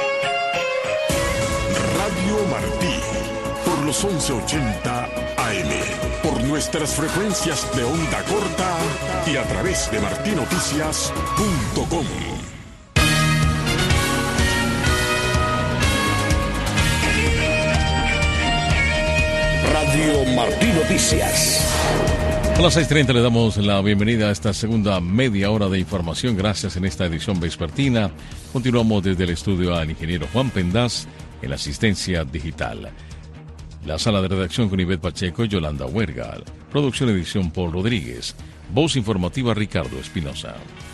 Radio Martí, por los once ochenta A M, por nuestras frecuencias de onda corta y a través de martí noticias punto com. Radio Martí Noticias. A las seis treinta le damos la bienvenida a esta segunda media hora de información. Gracias en esta edición vespertina. Continuamos desde el estudio al ingeniero Juan Pendaz en la asistencia digital. La sala de redacción con Ivette Pacheco y Yolanda Huerga. Producción edición Paul Rodríguez. Voz informativa Ricardo Espinosa.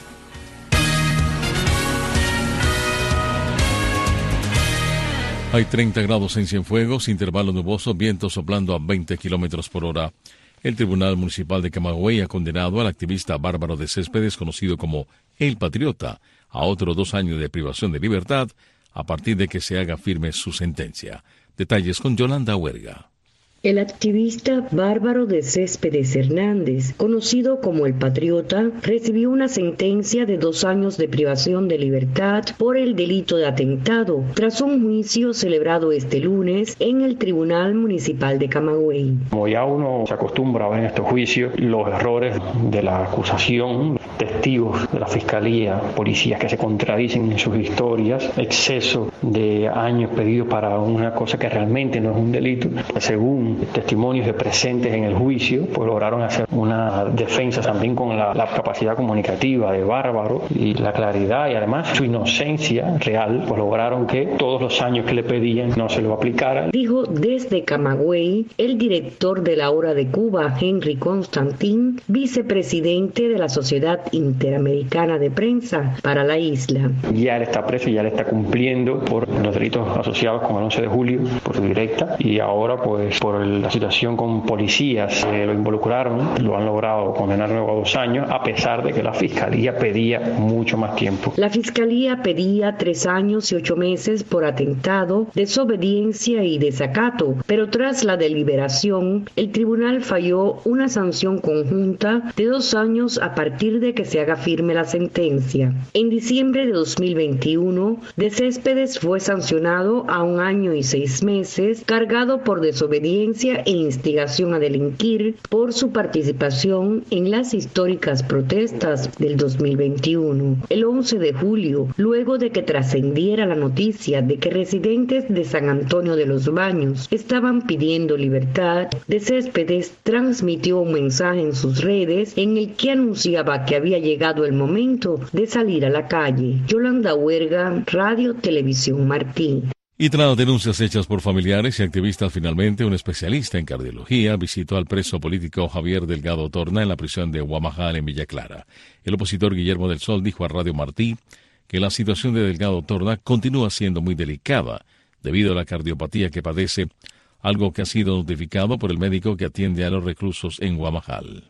Hay treinta grados en Cienfuegos, intervalo nuboso, viento soplando a veinte kilómetros por hora. El Tribunal Municipal de Camagüey ha condenado al activista Bárbaro de Céspedes, conocido como El Patriota, a otros dos años de privación de libertad a partir de que se haga firme su sentencia. Detalles con Yolanda Huerga. El activista Bárbaro de Céspedes Hernández, conocido como El Patriota, recibió una sentencia de dos años de privación de libertad por el delito de atentado, tras un juicio celebrado este lunes en el Tribunal Municipal de Camagüey. Como ya uno se acostumbra a ver en estos juicios, los errores de la acusación, testigos de la Fiscalía, policías que se contradicen en sus historias, exceso de años pedidos para una cosa que realmente no es un delito, según testimonios de presentes en el juicio, pues lograron hacer una defensa también con la, la capacidad comunicativa de Bárbaro y la claridad y además su inocencia real, pues lograron que todos los años que le pedían no se lo aplicaran. Dijo desde Camagüey el director de la Hora de Cuba, Henry Constantín, vicepresidente de la Sociedad Interamericana de Prensa para la isla. Ya él está preso, ya él está cumpliendo por los delitos asociados con el once de julio, por su directa, y ahora pues por la situación con policías que lo involucraron, lo han logrado condenar luego a dos años, a pesar de que la Fiscalía pedía mucho más tiempo. La Fiscalía pedía tres años y ocho meses por atentado, desobediencia y desacato, pero tras la deliberación, el tribunal falló una sanción conjunta de dos años a partir de que se haga firme la sentencia. En diciembre de dos mil veintiuno, De Céspedes fue sancionado a un año y seis meses, cargado por desobediencia e instigación a delinquir por su participación en las históricas protestas del dos mil veintiuno. El once de julio, luego de que trascendiera la noticia de que residentes de San Antonio de los Baños estaban pidiendo libertad, De Céspedes transmitió un mensaje en sus redes en el que anunciaba que había llegado el momento de salir a la calle. Yolanda Huerga, Radio Televisión Martí. Y tras denuncias hechas por familiares y activistas, finalmente un especialista en cardiología visitó al preso político Javier Delgado Torna en la prisión de Guamajal en Villa Clara. El opositor Guillermo del Sol dijo a Radio Martí que la situación de Delgado Torna continúa siendo muy delicada debido a la cardiopatía que padece, algo que ha sido notificado por el médico que atiende a los reclusos en Guamajal.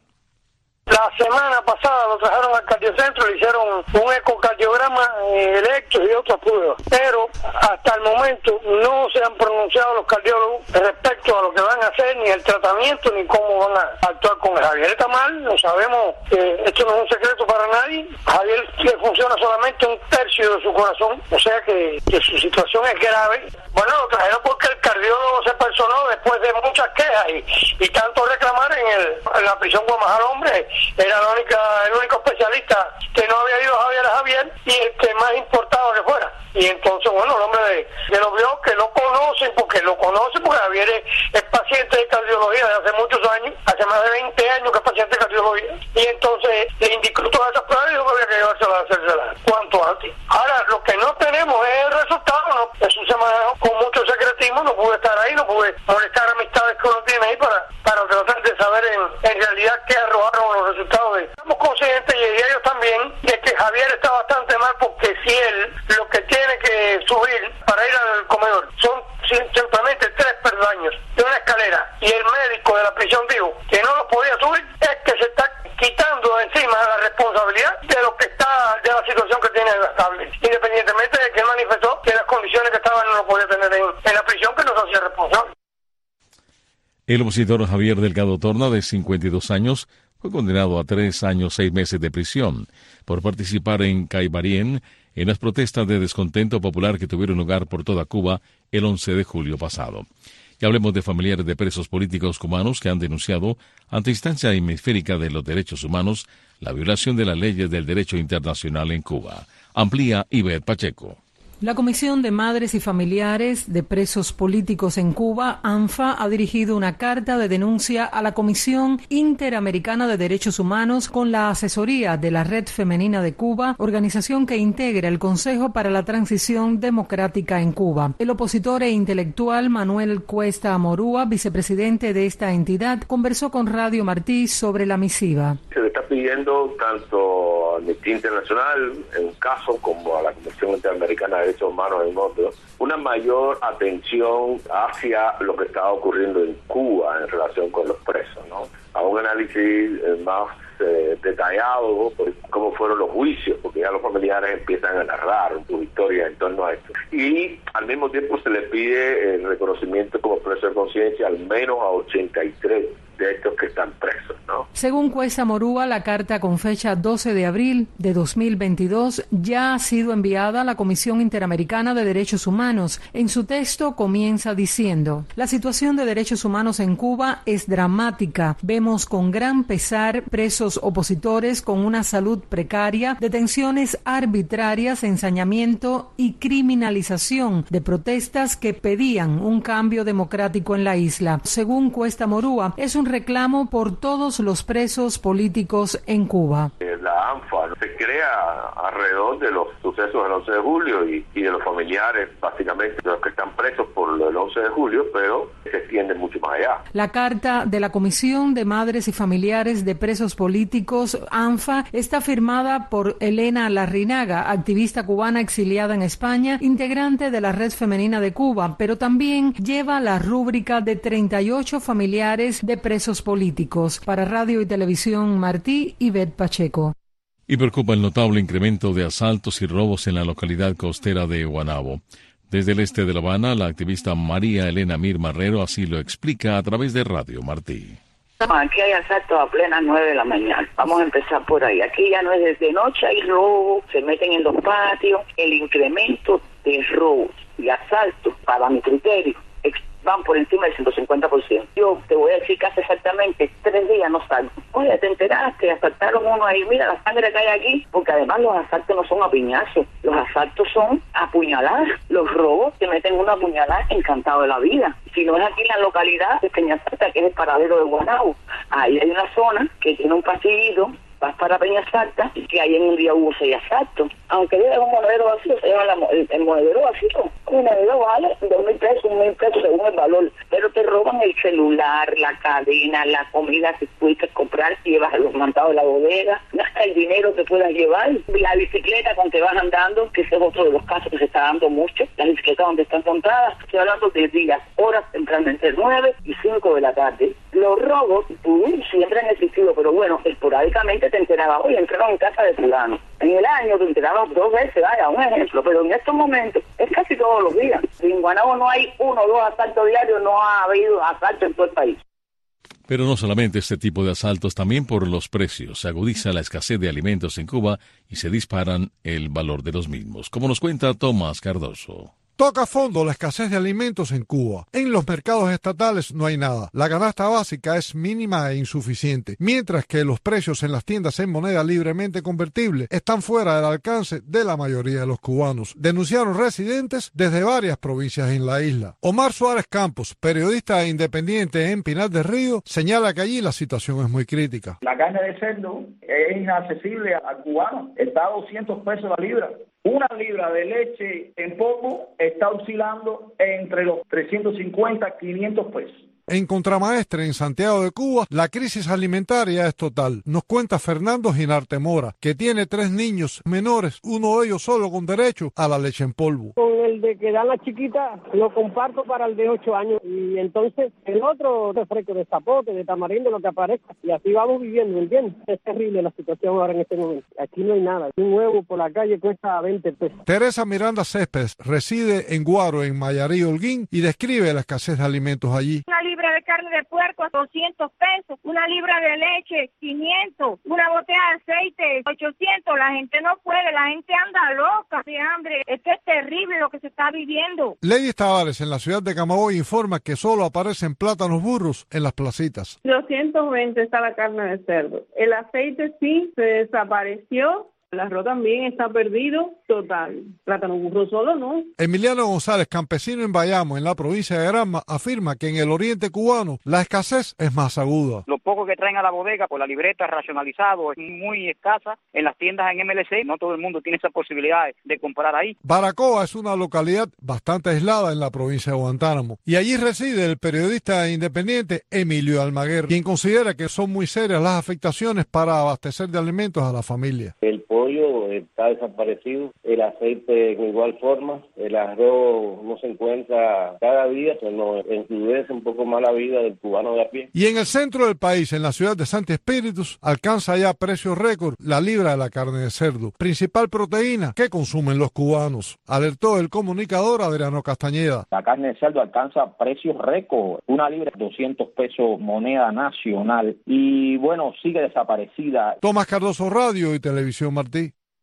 La semana pasada lo trajeron al cardiocentro, le hicieron un ecocardiograma, electros y otras pruebas, pero hasta el momento no se han pronunciado los cardiólogos respecto a lo que van a hacer, ni el tratamiento, ni cómo van a actuar con Javier. Está mal, lo sabemos, eh, esto no es un secreto para nadie. Javier le funciona solamente un tercio de su corazón, o sea que, que su situación es grave. Bueno, lo trajeron porque el cardiólogo se personó después de muchas quejas y, y tanto reclamar en, el, en la prisión Guamajal, hombre, era la única, el único especialista que no había ido Javier a Javier y el que más importaba que fuera. Y entonces, bueno, el hombre de, de lo vio que lo conocen, porque lo conocen, porque Javier es, es paciente de cardiología desde hace muchos años, hace más de veinte años que es paciente de cardiología. Y entonces le indicó todas esas pruebas y dijo que había que llevársela a hacérsela cuanto antes. Ahora, lo que no tenemos es el resultado, ¿no? Eso se manejó con mucho secretismo, no pude estar ahí, no pude molestar amistades que uno tiene ahí para, para tratar de saber en, en realidad qué arrojaron los resultados de. Estamos conscientes, y ellos también, de que Javier está bastante mal, porque si él lo que tiene que subir para ir al comedor son simplemente tres peldaños de una escalera, y el médico de la prisión dijo que no lo podía subir, es que se está quitando de encima la responsabilidad de lo que está, de la situación que tiene las tablets, independientemente de que él manifestó que las condiciones que estaban no lo podía tener en, en la prisión, que no se hacía responsable. El opositor Javier Delgado Torna, de cincuenta y dos años, fue condenado a tres años seis meses de prisión por participar en Caibarien en las protestas de descontento popular que tuvieron lugar por toda Cuba el once de julio pasado. Y hablemos de familiares de presos políticos cubanos que han denunciado ante instancia hemisférica de los derechos humanos la violación de las leyes del derecho internacional en Cuba. Amplía Ivette Pacheco. La Comisión de Madres y Familiares de Presos Políticos en Cuba, ANFA, ha dirigido una carta de denuncia a la Comisión Interamericana de Derechos Humanos con la asesoría de la Red Femenina de Cuba, organización que integra el Consejo para la Transición Democrática en Cuba. El opositor e intelectual Manuel Cuesta Amorúa, vicepresidente de esta entidad, conversó con Radio Martí sobre la misiva. Se le está pidiendo tanto a Amnistía Internacional en un caso como a la Comisión Interamericana de Derechos Humanos en otro, una mayor atención hacia lo que está ocurriendo en Cuba en relación con los presos, ¿no? A un análisis eh, más eh, detallado por cómo fueron los juicios, porque ya los familiares empiezan a narrar su historia en torno a esto. Y al mismo tiempo se le pide el reconocimiento como preso de conciencia al menos a ochenta y tres de estos que están presos, ¿no? Según Cuesta Morúa, la carta con fecha doce de abril de dos mil veintidós ya ha sido enviada a la Comisión Interamericana de Derechos Humanos. En su texto comienza diciendo: la situación de derechos humanos en Cuba es dramática. Vemos con gran pesar presos opositores con una salud precaria, detenciones arbitrarias, ensañamiento y criminalización de protestas que pedían un cambio democrático en la isla. Según Cuesta Morúa, es un reclamo por todos los presos políticos en Cuba. La ANFA se crea alrededor de los sucesos del once de julio y, y de los familiares, básicamente, de los que están presos por el once de julio, pero se extiende mucho más allá. La carta de la Comisión de Madres y Familiares de Presos Políticos, ANFA, está firmada por Elena Larrinaga, activista cubana exiliada en España, integrante de la Red Femenina de Cuba, pero también lleva la rúbrica de treinta y ocho familiares de presos políticos. Para Radio y Televisión Martí, Ivette Pacheco. Y preocupa el notable incremento de asaltos y robos en la localidad costera de Guanabo. Desde el este de La Habana, la activista María Elena Mir Marrero así lo explica a través de Radio Martí. Aquí hay asaltos a plenas nueve de la mañana. Vamos a empezar por ahí. Aquí ya no es desde noche, hay robos, se meten en los patios. El incremento de robos y asaltos, para mi criterio, van por encima del ciento cincuenta por ciento. Yo te voy a decir casi exactamente tres días no salgo. Oye, te enteraste, asaltaron uno ahí, mira la sangre que hay aquí, porque además los asaltos no son a piñazos, los asaltos son a puñaladas. Los robos te meten una puñalada encantado de la vida. Si no es aquí en la localidad de Peñasalta, que es el paradero de Guanabo, ahí hay una zona que tiene un pasillito, vas para Peñasalta, que ahí en un día hubo seis asaltos. Aunque lleve un monedero vacío, se lleva la, el, el monedero vacío. Un monedero vale dos mil pesos, un mil pesos según el valor. Pero te roban el celular, la cadena, la comida que pudiste comprar, llevas los mandados de la bodega, el dinero que puedas llevar, la bicicleta con que vas andando, que ese es otro de los casos que se está dando mucho, las bicicletas donde están montadas. Estoy hablando de días, horas tempranas, entre nueve y cinco de la tarde. Los robos uh, siempre han existido, pero bueno, esporádicamente te enterabas, oye, entraron en casa de fulano. En el año te enterabas dos veces, vaya, un ejemplo, pero en estos momentos es casi todos los días. En Guanabo no hay uno o dos asaltos diarios, no ha habido asaltos en todo el país. Pero no solamente este tipo de asaltos, también por los precios. Se agudiza la escasez de alimentos en Cuba y se disparan el valor de los mismos, como nos cuenta Tomás Cardoso. Toca a fondo la escasez de alimentos en Cuba. En los mercados estatales no hay nada. La canasta básica es mínima e insuficiente, mientras que los precios en las tiendas en moneda libremente convertible están fuera del alcance de la mayoría de los cubanos, denunciaron residentes desde varias provincias en la isla. Omar Suárez Campos, periodista independiente en Pinar del Río, señala que allí la situación es muy crítica. La carne de cerdo es inaccesible al cubano, está a doscientos pesos la libra. Una libra de leche en polvo está oscilando entre los trescientos cincuenta a quinientos pesos. En Contramaestre, en Santiago de Cuba, la crisis alimentaria es total. Nos cuenta Fernando Ginarte Mora, que tiene tres niños menores, uno de ellos solo con derecho a la leche en polvo. Con el de que dan la chiquita, lo comparto para el de ocho años. Y entonces el otro refresco de zapote, de tamarindo, lo que aparezca. Y así vamos viviendo, ¿entiendes? Es terrible la situación ahora en este momento. Aquí no hay nada. Un huevo por la calle cuesta veinte pesos. Teresa Miranda Céspedes reside en Guaro, en Mayarí, Holguín, y describe la escasez de alimentos allí. Una libra de carne de puerco, doscientos pesos. Una libra de leche, quinientos. Una botella de aceite, ochocientos. La gente no puede, la gente anda loca de hambre. Es que es terrible lo que se está viviendo. Lady Tavares, en la ciudad de Camagüey, informa que solo aparecen plátanos burros en las placitas. doscientos veinte está la carne de cerdo. El aceite sí se desapareció. El arroz también está perdido total. Plátano burro solo no. Emiliano González, campesino en Bayamo, en la provincia de Granma, afirma que en el oriente cubano la escasez es más aguda. Lo poco que traen a la bodega por la libreta racionalizado es muy escasa. En las tiendas en M L C no todo el mundo tiene esa posibilidad de comprar ahí. Baracoa es una localidad bastante aislada en la provincia de Guantánamo. Y allí reside el periodista independiente Emilio Almaguer, quien considera que son muy serias las afectaciones para abastecer de alimentos a la familia. El pollo está desaparecido, el aceite de igual forma, el arroz no se encuentra cada día, se nos endurece un poco más la vida del cubano de a pie. Y en el centro del país, en la ciudad de Santi Espíritus, alcanza ya precios récord la libra de la carne de cerdo, principal proteína que consumen los cubanos, alertó el comunicador Adriano Castañeda. La carne de cerdo alcanza precios récord, una libra doscientos pesos moneda nacional y bueno, sigue desaparecida. Tomás Cardoso, Radio y Televisión Martí.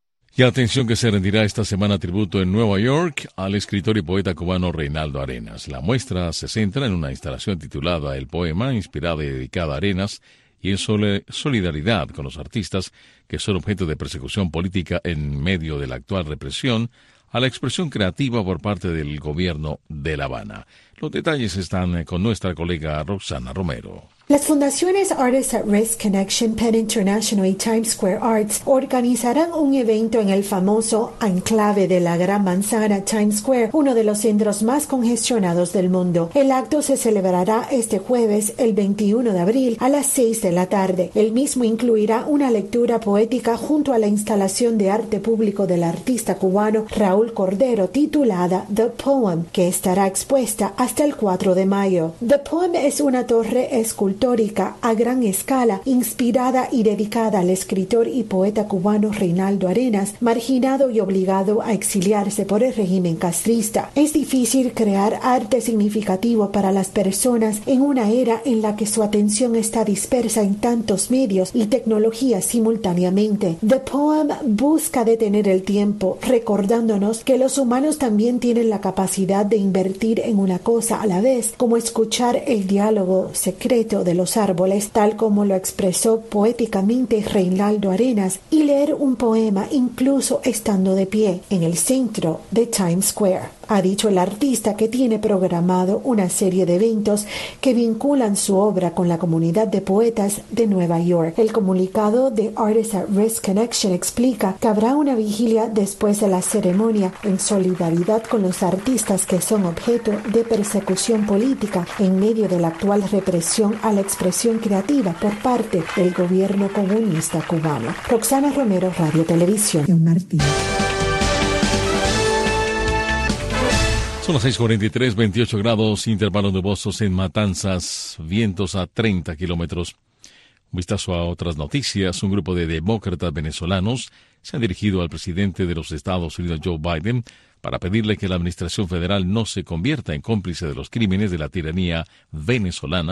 Y atención que se rendirá esta semana tributo en Nueva York al escritor y poeta cubano Reinaldo Arenas. La muestra se centra en una instalación titulada El Poema, inspirada y dedicada a Arenas, y en solidaridad con los artistas que son objeto de persecución política en medio de la actual represión a la expresión creativa por parte del gobierno de La Habana. Los detalles están con nuestra colega Roxana Romero. Las fundaciones Artists at Risk Connection, Penn International y Times Square Arts organizarán un evento en el famoso enclave de la Gran Manzana, Times Square, uno de los centros más congestionados del mundo. El acto se celebrará este jueves, el veintiuno de abril, a las seis de la tarde. El mismo incluirá una lectura poética junto a la instalación de arte público del artista cubano Raúl Cordero titulada The Poem, que estará expuesta hasta el cuatro de mayo. The Poem es una torre escultórica a gran escala, inspirada y dedicada al escritor y poeta cubano Reinaldo Arenas, marginado y obligado a exiliarse por el régimen castrista. Es difícil crear arte significativo para las personas en una era en la que su atención está dispersa en tantos medios y tecnologías simultáneamente. The Poem busca detener el tiempo, recordándonos que los humanos también tienen la capacidad de invertir en una cosa a la vez, como escuchar el diálogo secreto de los árboles, tal como lo expresó poéticamente Reinaldo Arenas, y leer un poema incluso estando de pie en el centro de Times Square. Ha dicho el artista que tiene programado una serie de eventos que vinculan su obra con la comunidad de poetas de Nueva York. El comunicado de Artists at Risk Connection explica que habrá una vigilia después de la ceremonia en solidaridad con los artistas que son objeto de persecución política en medio de la actual represión a la expresión creativa por parte del gobierno comunista cubano. Roxana Romero, Radio Televisión Martí. Son las seis cuarenta y tres, veintiocho grados, intervalos nubosos en Matanzas, vientos a treinta kilómetros. Un vistazo a otras noticias. Un grupo de demócratas venezolanos se han dirigido al presidente de los Estados Unidos, Joe Biden, para pedirle que la administración federal no se convierta en cómplice de los crímenes de la tiranía venezolana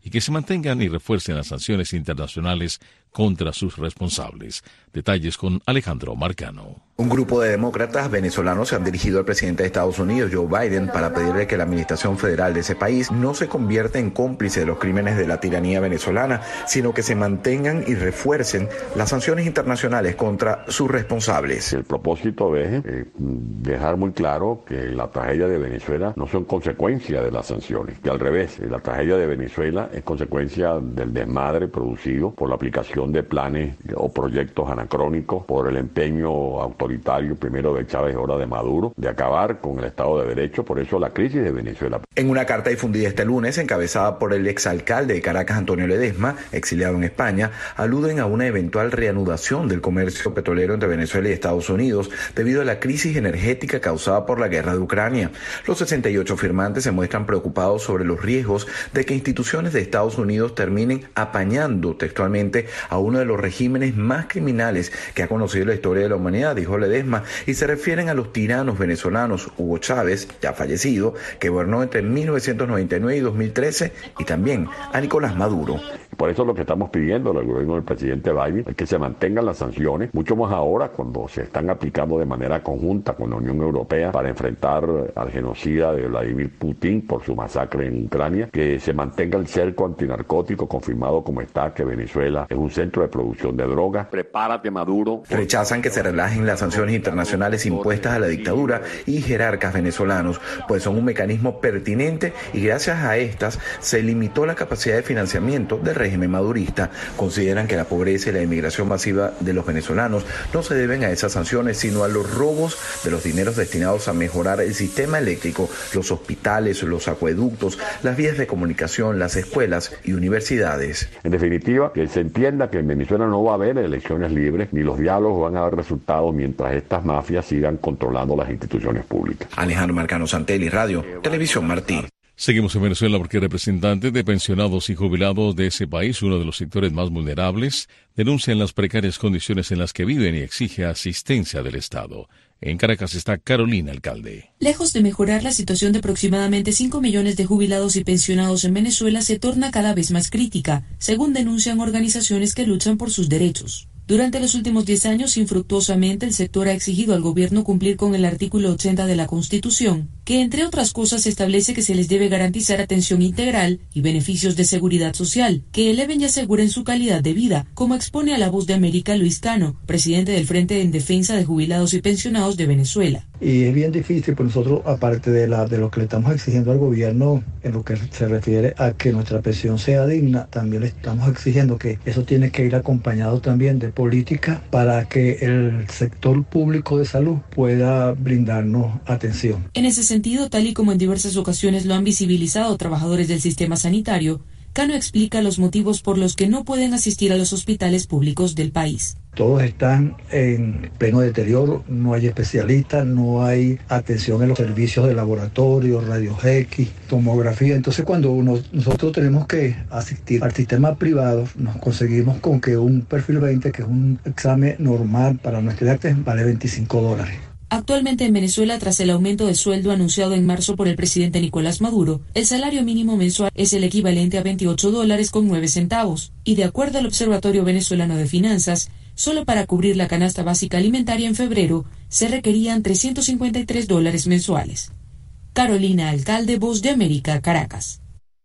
y que se mantengan y refuercen las sanciones internacionales contra sus responsables. Detalles con Alejandro Marcano. Un grupo de demócratas venezolanos se han dirigido al presidente de Estados Unidos, Joe Biden, para pedirle que la administración federal de ese país no se convierta en cómplice de los crímenes de la tiranía venezolana, sino que se mantengan y refuercen las sanciones internacionales contra sus responsables. El propósito es eh, dejar muy claro que la tragedia de Venezuela no son consecuencia de las sanciones, que al revés, la tragedia de Venezuela es consecuencia del desmadre producido por la aplicación de planes o proyectos anacrónicos, por el empeño autoritario primero de Chávez y ahora de Maduro, de acabar con el Estado de Derecho. Por eso la crisis de Venezuela. En una carta difundida este lunes, encabezada por el exalcalde de Caracas, Antonio Ledesma, exiliado en España, aluden a una eventual reanudación del comercio petrolero entre Venezuela y Estados Unidos debido a la crisis energética causada por la guerra de Ucrania. Los sesenta y ocho firmantes se muestran preocupados sobre los riesgos de que instituciones de Estados Unidos terminen apañando textualmente a uno de los regímenes más criminales que ha conocido la historia de la humanidad, dijo Ledesma, y se refieren a los tiranos venezolanos Hugo Chávez, ya fallecido, que gobernó entre mil novecientos noventa y nueve y dos mil trece, y también a Nicolás Maduro. Por eso lo que estamos pidiendo al gobierno del presidente Biden es que se mantengan las sanciones, mucho más ahora cuando se están aplicando de manera conjunta con la Unión Europea para enfrentar al genocida de Vladimir Putin por su masacre en Ucrania, que se mantenga el cerco antinarcótico confirmado como está, que Venezuela es un centro de producción de drogas. Prepárate, Maduro. Rechazan que se relajen las sanciones internacionales impuestas a la dictadura y jerarcas venezolanos, pues son un mecanismo pertinente y gracias a estas se limitó la capacidad de financiamiento del régimen madurista. Consideran que la pobreza y la inmigración masiva de los venezolanos no se deben a esas sanciones, sino a los robos de los dineros destinados a mejorar el sistema eléctrico, los hospitales, los acueductos, las vías de comunicación, las escuelas y universidades. En definitiva, que se entienda que en Venezuela no va a haber elecciones libres, ni los diálogos van a dar resultados mientras estas mafias sigan controlando las instituciones públicas. Alejandro Marcano, Santelli, Radio, Televisión Martí. Seguimos en Venezuela porque representantes de pensionados y jubilados de ese país, uno de los sectores más vulnerables, denuncian las precarias condiciones en las que viven y exige asistencia del Estado. En Caracas está Carolina Alcalde. Lejos de mejorar, la situación de aproximadamente cinco millones de jubilados y pensionados en Venezuela se torna cada vez más crítica, según denuncian organizaciones que luchan por sus derechos. Durante los últimos diez años, infructuosamente, el sector ha exigido al gobierno cumplir con el artículo ochenta de la Constitución, que entre otras cosas establece que se les debe garantizar atención integral y beneficios de seguridad social, que eleven y aseguren su calidad de vida, como expone a La Voz de América Luis Cano, presidente del Frente en Defensa de Jubilados y Pensionados de Venezuela. Y es bien difícil, pues nosotros, aparte de, la, de lo que le estamos exigiendo al gobierno en lo que se refiere a que nuestra pensión sea digna, también le estamos exigiendo que eso tiene que ir acompañado también de política para que el sector público de salud pueda brindarnos atención. En ese sentido, tal y como en diversas ocasiones lo han visibilizado trabajadores del sistema sanitario, Cano explica los motivos por los que no pueden asistir a los hospitales públicos del país. Todos están en pleno deterioro, no hay especialistas, no hay atención en los servicios de laboratorio, rayos X, tomografía. Entonces, cuando uno, nosotros tenemos que asistir al sistema privado, nos conseguimos con que un perfil veinte, que es un examen normal para nuestros estudiantes, vale veinticinco dólares. Actualmente en Venezuela, tras el aumento de sueldo anunciado en marzo por el presidente Nicolás Maduro, el salario mínimo mensual es el equivalente a veintiocho dólares con nueve centavos, y de acuerdo al Observatorio Venezolano de Finanzas, solo para cubrir la canasta básica alimentaria en febrero se requerían trescientos cincuenta y tres dólares mensuales. Carolina Alcalde, Voz de América, Caracas.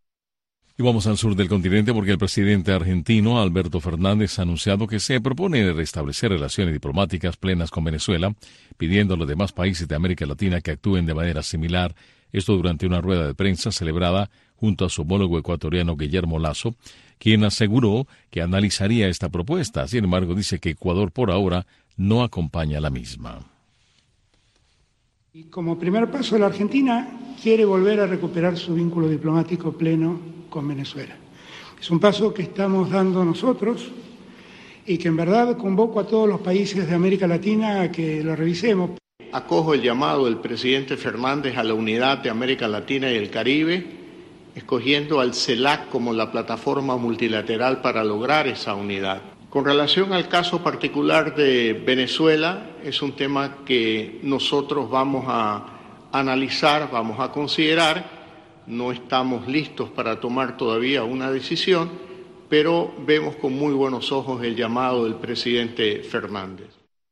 Y vamos al sur del continente porque el presidente argentino Alberto Fernández ha anunciado que se propone restablecer relaciones diplomáticas plenas con Venezuela, pidiendo a los demás países de América Latina que actúen de manera similar. Esto durante una rueda de prensa celebrada junto a su homólogo ecuatoriano Guillermo Lasso, quien aseguró que analizaría esta propuesta. Sin embargo, dice que Ecuador por ahora no acompaña la misma. Y como primer paso, la Argentina quiere volver a recuperar su vínculo diplomático pleno con Venezuela. Es un paso que estamos dando nosotros y que en verdad convoco a todos los países de América Latina a que lo revisemos. Acojo el llamado del presidente Fernández a la unidad de América Latina y el Caribe, escogiendo al CELAC como la plataforma multilateral para lograr esa unidad. Con relación al caso particular de Venezuela, es un tema que nosotros vamos a analizar, vamos a considerar. no estamos listos para tomar todavía una decisión, pero vemos con muy buenos ojos el llamado del presidente Fernández.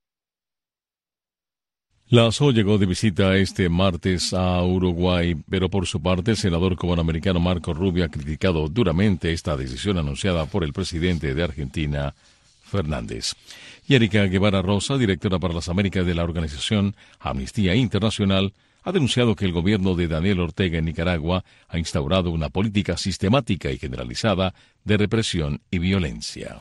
Lazo llegó de visita este martes a Uruguay, pero por su parte el senador cubanoamericano Marco Rubio ha criticado duramente esta decisión anunciada por el presidente de Argentina, Fernández. Y Erika Guevara Rosa, directora para las Américas de la organización Amnistía Internacional, ha denunciado que el gobierno de Daniel Ortega en Nicaragua ha instaurado una política sistemática y generalizada de represión y violencia.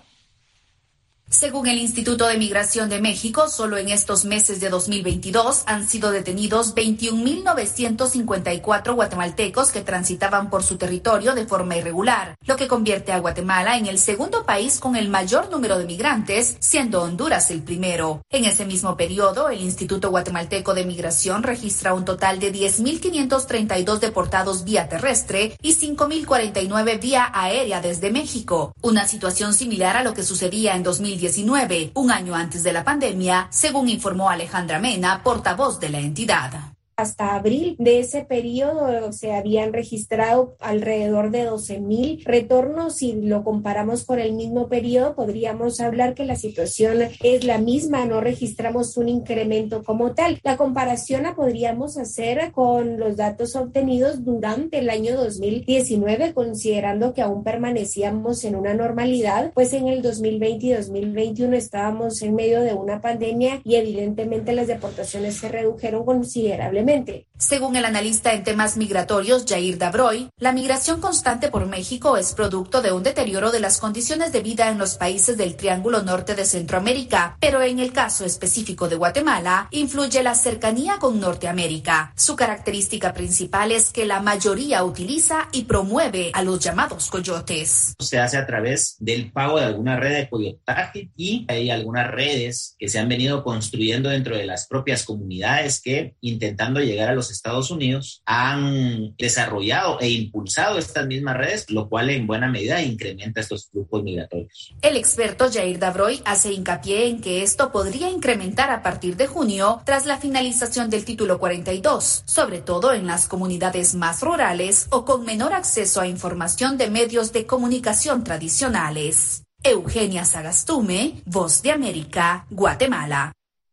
Según el Instituto de Migración de México, solo en estos meses de dos mil veintidós han sido detenidos veintiún mil novecientos cincuenta y cuatro guatemaltecos que transitaban por su territorio de forma irregular, lo que convierte a Guatemala en el segundo país con el mayor número de migrantes, siendo Honduras el primero. En ese mismo periodo, el Instituto Guatemalteco de Migración registra un total de diez mil quinientos treinta y dos deportados vía terrestre y cinco mil cuarenta y nueve vía aérea desde México, una situación similar a lo que sucedía en dos mil diecinueve, un año antes de la pandemia, según informó Alejandra Mena, portavoz de la entidad. Hasta abril de ese periodo se habían registrado alrededor de doce mil retornos. Si lo comparamos con el mismo periodo, podríamos hablar que la situación es la misma, no registramos un incremento como tal. La comparación la podríamos hacer con los datos obtenidos durante el año dos mil diecinueve, considerando que aún permanecíamos en una normalidad, pues en el dos mil veinte y dos mil veintiuno estábamos en medio de una pandemia y evidentemente las deportaciones se redujeron considerablemente. Según el analista en temas migratorios Jair Dabroy, la migración constante por México es producto de un deterioro de las condiciones de vida en los países del Triángulo Norte de Centroamérica, pero en el caso específico de Guatemala, influye la cercanía con Norteamérica. Su característica principal es que la mayoría utiliza y promueve a los llamados coyotes. Se hace a través del pago de alguna red de coyotaje y hay algunas redes que se han venido construyendo dentro de las propias comunidades que, intentando llegar a los Estados Unidos, han desarrollado e impulsado estas mismas redes, lo cual en buena medida incrementa estos flujos migratorios. El experto Jair Dabroy hace hincapié en que esto podría incrementar a partir de junio tras la finalización del título cuarenta y dos, sobre todo en las comunidades más rurales o con menor acceso a información de medios de comunicación tradicionales. Eugenia Sagastume, Voz de América, Guatemala.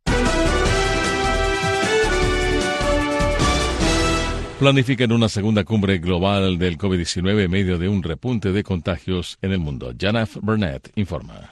Planifican una segunda cumbre global del COVID diecinueve en medio de un repunte de contagios en el mundo. Janeth Burnett informa.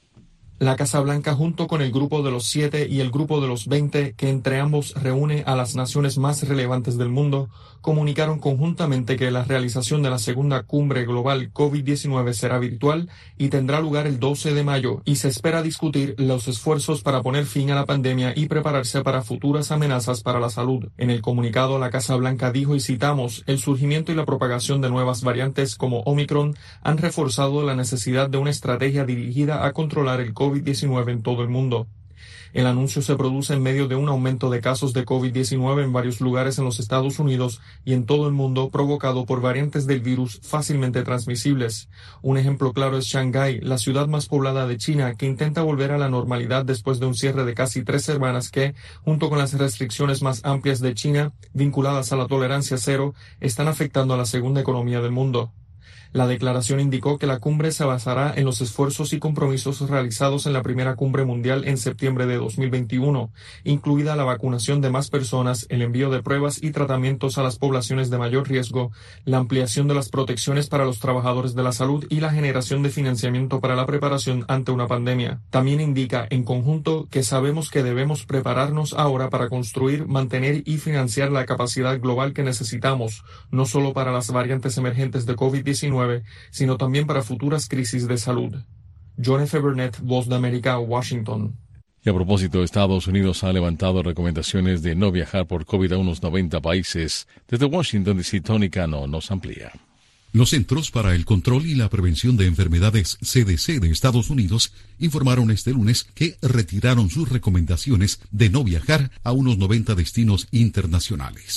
La Casa Blanca, junto con el Grupo de los Siete y el Grupo de los Veinte, que entre ambos reúne a las naciones más relevantes del mundo, comunicaron conjuntamente que la realización de la segunda cumbre global COVID diecinueve será virtual y tendrá lugar el doce de mayo, y se espera discutir los esfuerzos para poner fin a la pandemia y prepararse para futuras amenazas para la salud. En el comunicado, la Casa Blanca dijo, y citamos, el surgimiento y la propagación de nuevas variantes como Omicron han reforzado la necesidad de una estrategia dirigida a controlar el COVID diecinueve en todo el mundo. El anuncio se produce en medio de un aumento de casos de COVID diecinueve en varios lugares en los Estados Unidos y en todo el mundo, provocado por variantes del virus fácilmente transmisibles. Un ejemplo claro es Shanghái, la ciudad más poblada de China, que intenta volver a la normalidad después de un cierre de casi tres semanas que, junto con las restricciones más amplias de China, vinculadas a la tolerancia cero, están afectando a la segunda economía del mundo. La declaración indicó que la cumbre se basará en los esfuerzos y compromisos realizados en la primera cumbre mundial en septiembre de dos mil veintiuno, incluida la vacunación de más personas, el envío de pruebas y tratamientos a las poblaciones de mayor riesgo, la ampliación de las protecciones para los trabajadores de la salud y la generación de financiamiento para la preparación ante una pandemia. También indica, en conjunto, que sabemos que debemos prepararnos ahora para construir, mantener y financiar la capacidad global que necesitamos, no solo para las variantes emergentes de COVID diecinueve, sino también para futuras crisis de salud. John F. Burnett, Voz de América, Washington. Y a propósito, Estados Unidos ha levantado recomendaciones de no viajar por COVID a unos noventa países. Desde Washington, D C, Tony Cano nos amplía. Los Centros para el Control y la Prevención de Enfermedades C D C de Estados Unidos informaron este lunes que retiraron sus recomendaciones de no viajar a unos noventa destinos internacionales.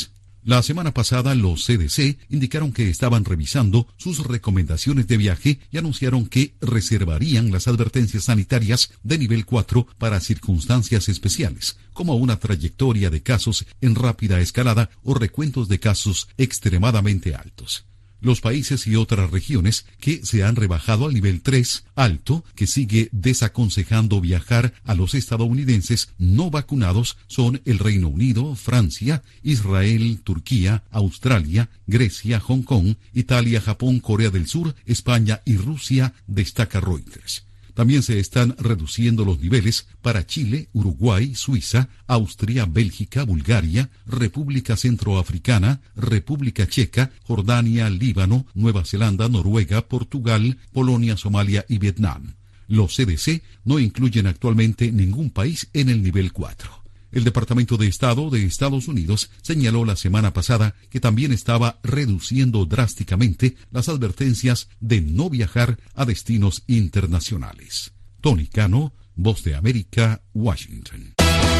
La semana pasada los C D C indicaron que estaban revisando sus recomendaciones de viaje y anunciaron que reservarían las advertencias sanitarias de nivel cuatro para circunstancias especiales, como una trayectoria de casos en rápida escalada o recuentos de casos extremadamente altos. Los países y otras regiones que se han rebajado al nivel tres, alto, que sigue desaconsejando viajar a los estadounidenses no vacunados, son el Reino Unido, Francia, Israel, Turquía, Australia, Grecia, Hong Kong, Italia, Japón, Corea del Sur, España y Rusia, destaca Reuters. También se están reduciendo los niveles para Chile, Uruguay, Suiza, Austria, Bélgica, Bulgaria, República Centroafricana, República Checa, Jordania, Líbano, Nueva Zelanda, Noruega, Portugal, Polonia, Somalia y Vietnam. Los C D C no incluyen actualmente ningún país en el nivel cuatro. El Departamento de Estado de Estados Unidos señaló la semana pasada que también estaba reduciendo drásticamente las advertencias de no viajar a destinos internacionales. Tony Cano, Voz de América, Washington.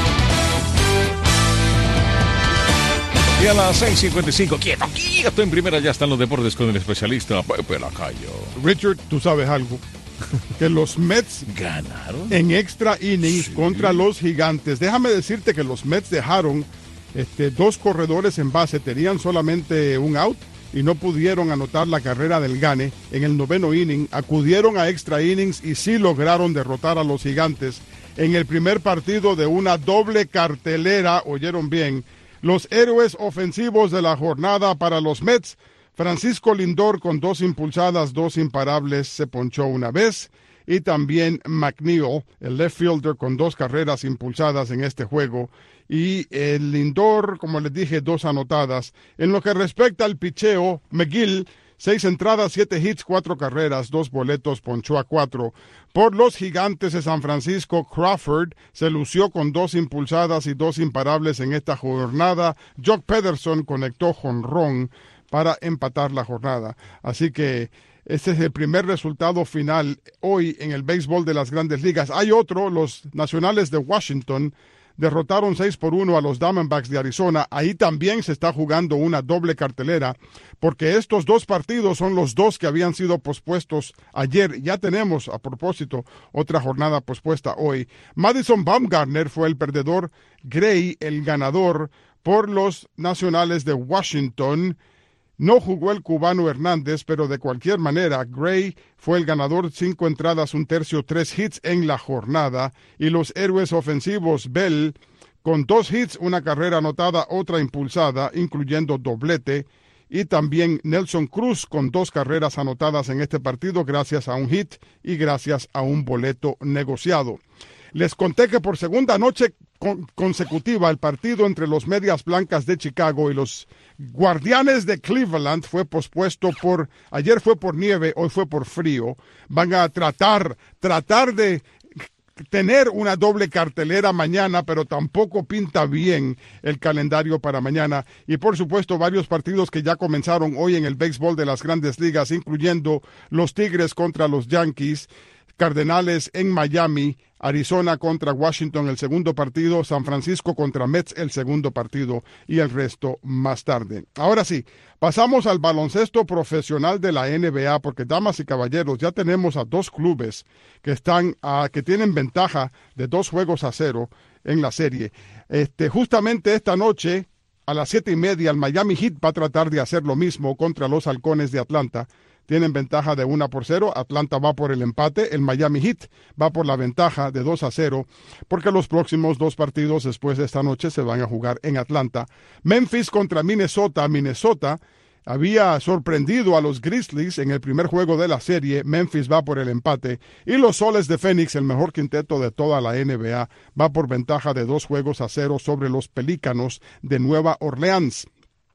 Y a las seis cincuenta y cinco, quieto, quieto, en primera ya están los deportes con el especialista Pepe Lacayo. Richard, tú sabes algo. Que los Mets ganaron en extra innings sí. contra los Gigantes. Déjame decirte que los Mets dejaron este, dos corredores en base, tenían solamente un out y no pudieron anotar la carrera del gane en el noveno inning. Acudieron a extra innings y sí lograron derrotar a los Gigantes en el primer partido de una doble cartelera. Oyeron bien, los héroes ofensivos de la jornada para los Mets. Francisco Lindor con dos impulsadas, dos imparables, se ponchó una vez. Y también McNeil, el left fielder, con dos carreras impulsadas en este juego. Y el Lindor, como les dije, dos anotadas. En lo que respecta al picheo, McGill, seis entradas, siete hits, cuatro carreras, dos boletos, ponchó a cuatro. Por los Gigantes de San Francisco, Crawford se lució con dos impulsadas y dos imparables en esta jornada. Jock Pederson conectó jonrón para empatar la jornada. Así que este es el primer resultado final hoy en el béisbol de las Grandes Ligas. Hay otro, los Nacionales de Washington derrotaron seis por uno a los Diamondbacks de Arizona. Ahí también se está jugando una doble cartelera, porque estos dos partidos son los dos que habían sido pospuestos ayer. Ya tenemos, a propósito, otra jornada pospuesta hoy. Madison Bumgarner fue el perdedor, Gray el ganador por los Nacionales de Washington. No jugó el cubano Hernández, pero de cualquier manera, Gray fue el ganador, cinco entradas, un tercio, tres hits en la jornada. Y los héroes ofensivos, Bell, con dos hits, una carrera anotada, otra impulsada, incluyendo doblete. Y también Nelson Cruz con dos carreras anotadas en este partido, gracias a un hit y gracias a un boleto negociado. Les conté que por segunda noche con- consecutiva el partido entre los Medias Blancas de Chicago y los Guardianes de Cleveland fue pospuesto por, ayer fue por nieve, hoy fue por frío. Van a tratar, tratar de tener una doble cartelera mañana, pero tampoco pinta bien el calendario para mañana. Y por supuesto varios partidos que ya comenzaron hoy en el béisbol de las Grandes Ligas, incluyendo los Tigres contra los Yankees, Cardenales en Miami, Arizona contra Washington el segundo partido, San Francisco contra Mets el segundo partido y el resto más tarde. Ahora sí, pasamos al baloncesto profesional de la N B A, porque damas y caballeros, ya tenemos a dos clubes que están a, que tienen ventaja de dos juegos a cero en la serie. Este, justamente esta noche a las siete y media el Miami Heat va a tratar de hacer lo mismo contra los Halcones de Atlanta. Tienen ventaja de una por cero, Atlanta va por el empate, el Miami Heat va por la ventaja de dos a cero, porque los próximos dos partidos después de esta noche se van a jugar en Atlanta. Memphis contra Minnesota, Minnesota había sorprendido a los Grizzlies en el primer juego de la serie, Memphis va por el empate, y los Soles de Phoenix, el mejor quinteto de toda la N B A, va por ventaja de dos juegos a cero sobre los Pelícanos de Nueva Orleans.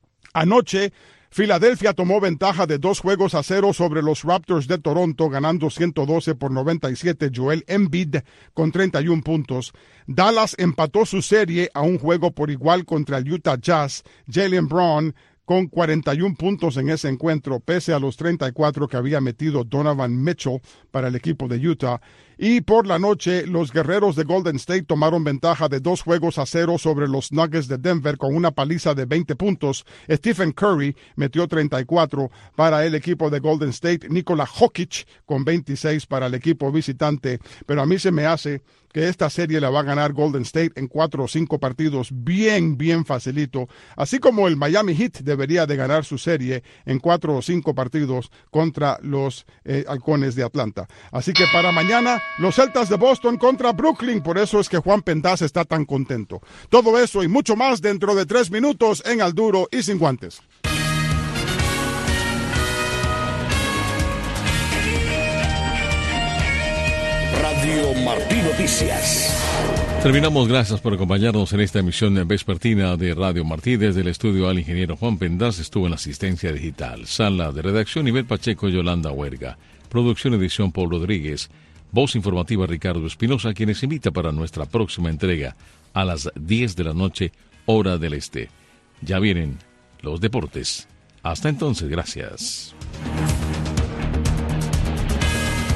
Anoche, Filadelfia tomó ventaja de dos juegos a cero sobre los Raptors de Toronto, ganando ciento doce por noventa y siete, Joel Embiid con treinta y uno puntos. Dallas empató su serie a un juego por igual contra el Utah Jazz, Jaylen Brown con cuarenta y uno puntos en ese encuentro, pese a los treinta y cuatro que había metido Donovan Mitchell para el equipo de Utah. Y por la noche, los guerreros de Golden State tomaron ventaja de dos juegos a cero sobre los Nuggets de Denver con una paliza de veinte puntos. Stephen Curry metió treinta y cuatro para el equipo de Golden State. Nikola Jokic con veintiséis para el equipo visitante. Pero a mí se me hace que esta serie la va a ganar Golden State en cuatro o cinco partidos bien, bien facilito. Así como el Miami Heat debería de ganar su serie en cuatro o cinco partidos contra los eh, Halcones de Atlanta. Así que para mañana, los Celtas de Boston contra Brooklyn. Por eso es que Juan Pendaz está tan contento. Todo eso y mucho más dentro de tres minutos en Al Duro y Sin Guantes. Radio Martí Noticias. Terminamos, gracias por acompañarnos en esta emisión vespertina de Radio Martí. Desde el estudio al ingeniero Juan Pendaz, estuvo en la asistencia digital, sala de redacción Ivette Pacheco y Yolanda Huerga, producción edición Paul Rodríguez, voz informativa Ricardo Espinosa, quienes invita para nuestra próxima entrega a las diez de la noche, hora del este. Ya vienen los deportes. Hasta entonces, gracias.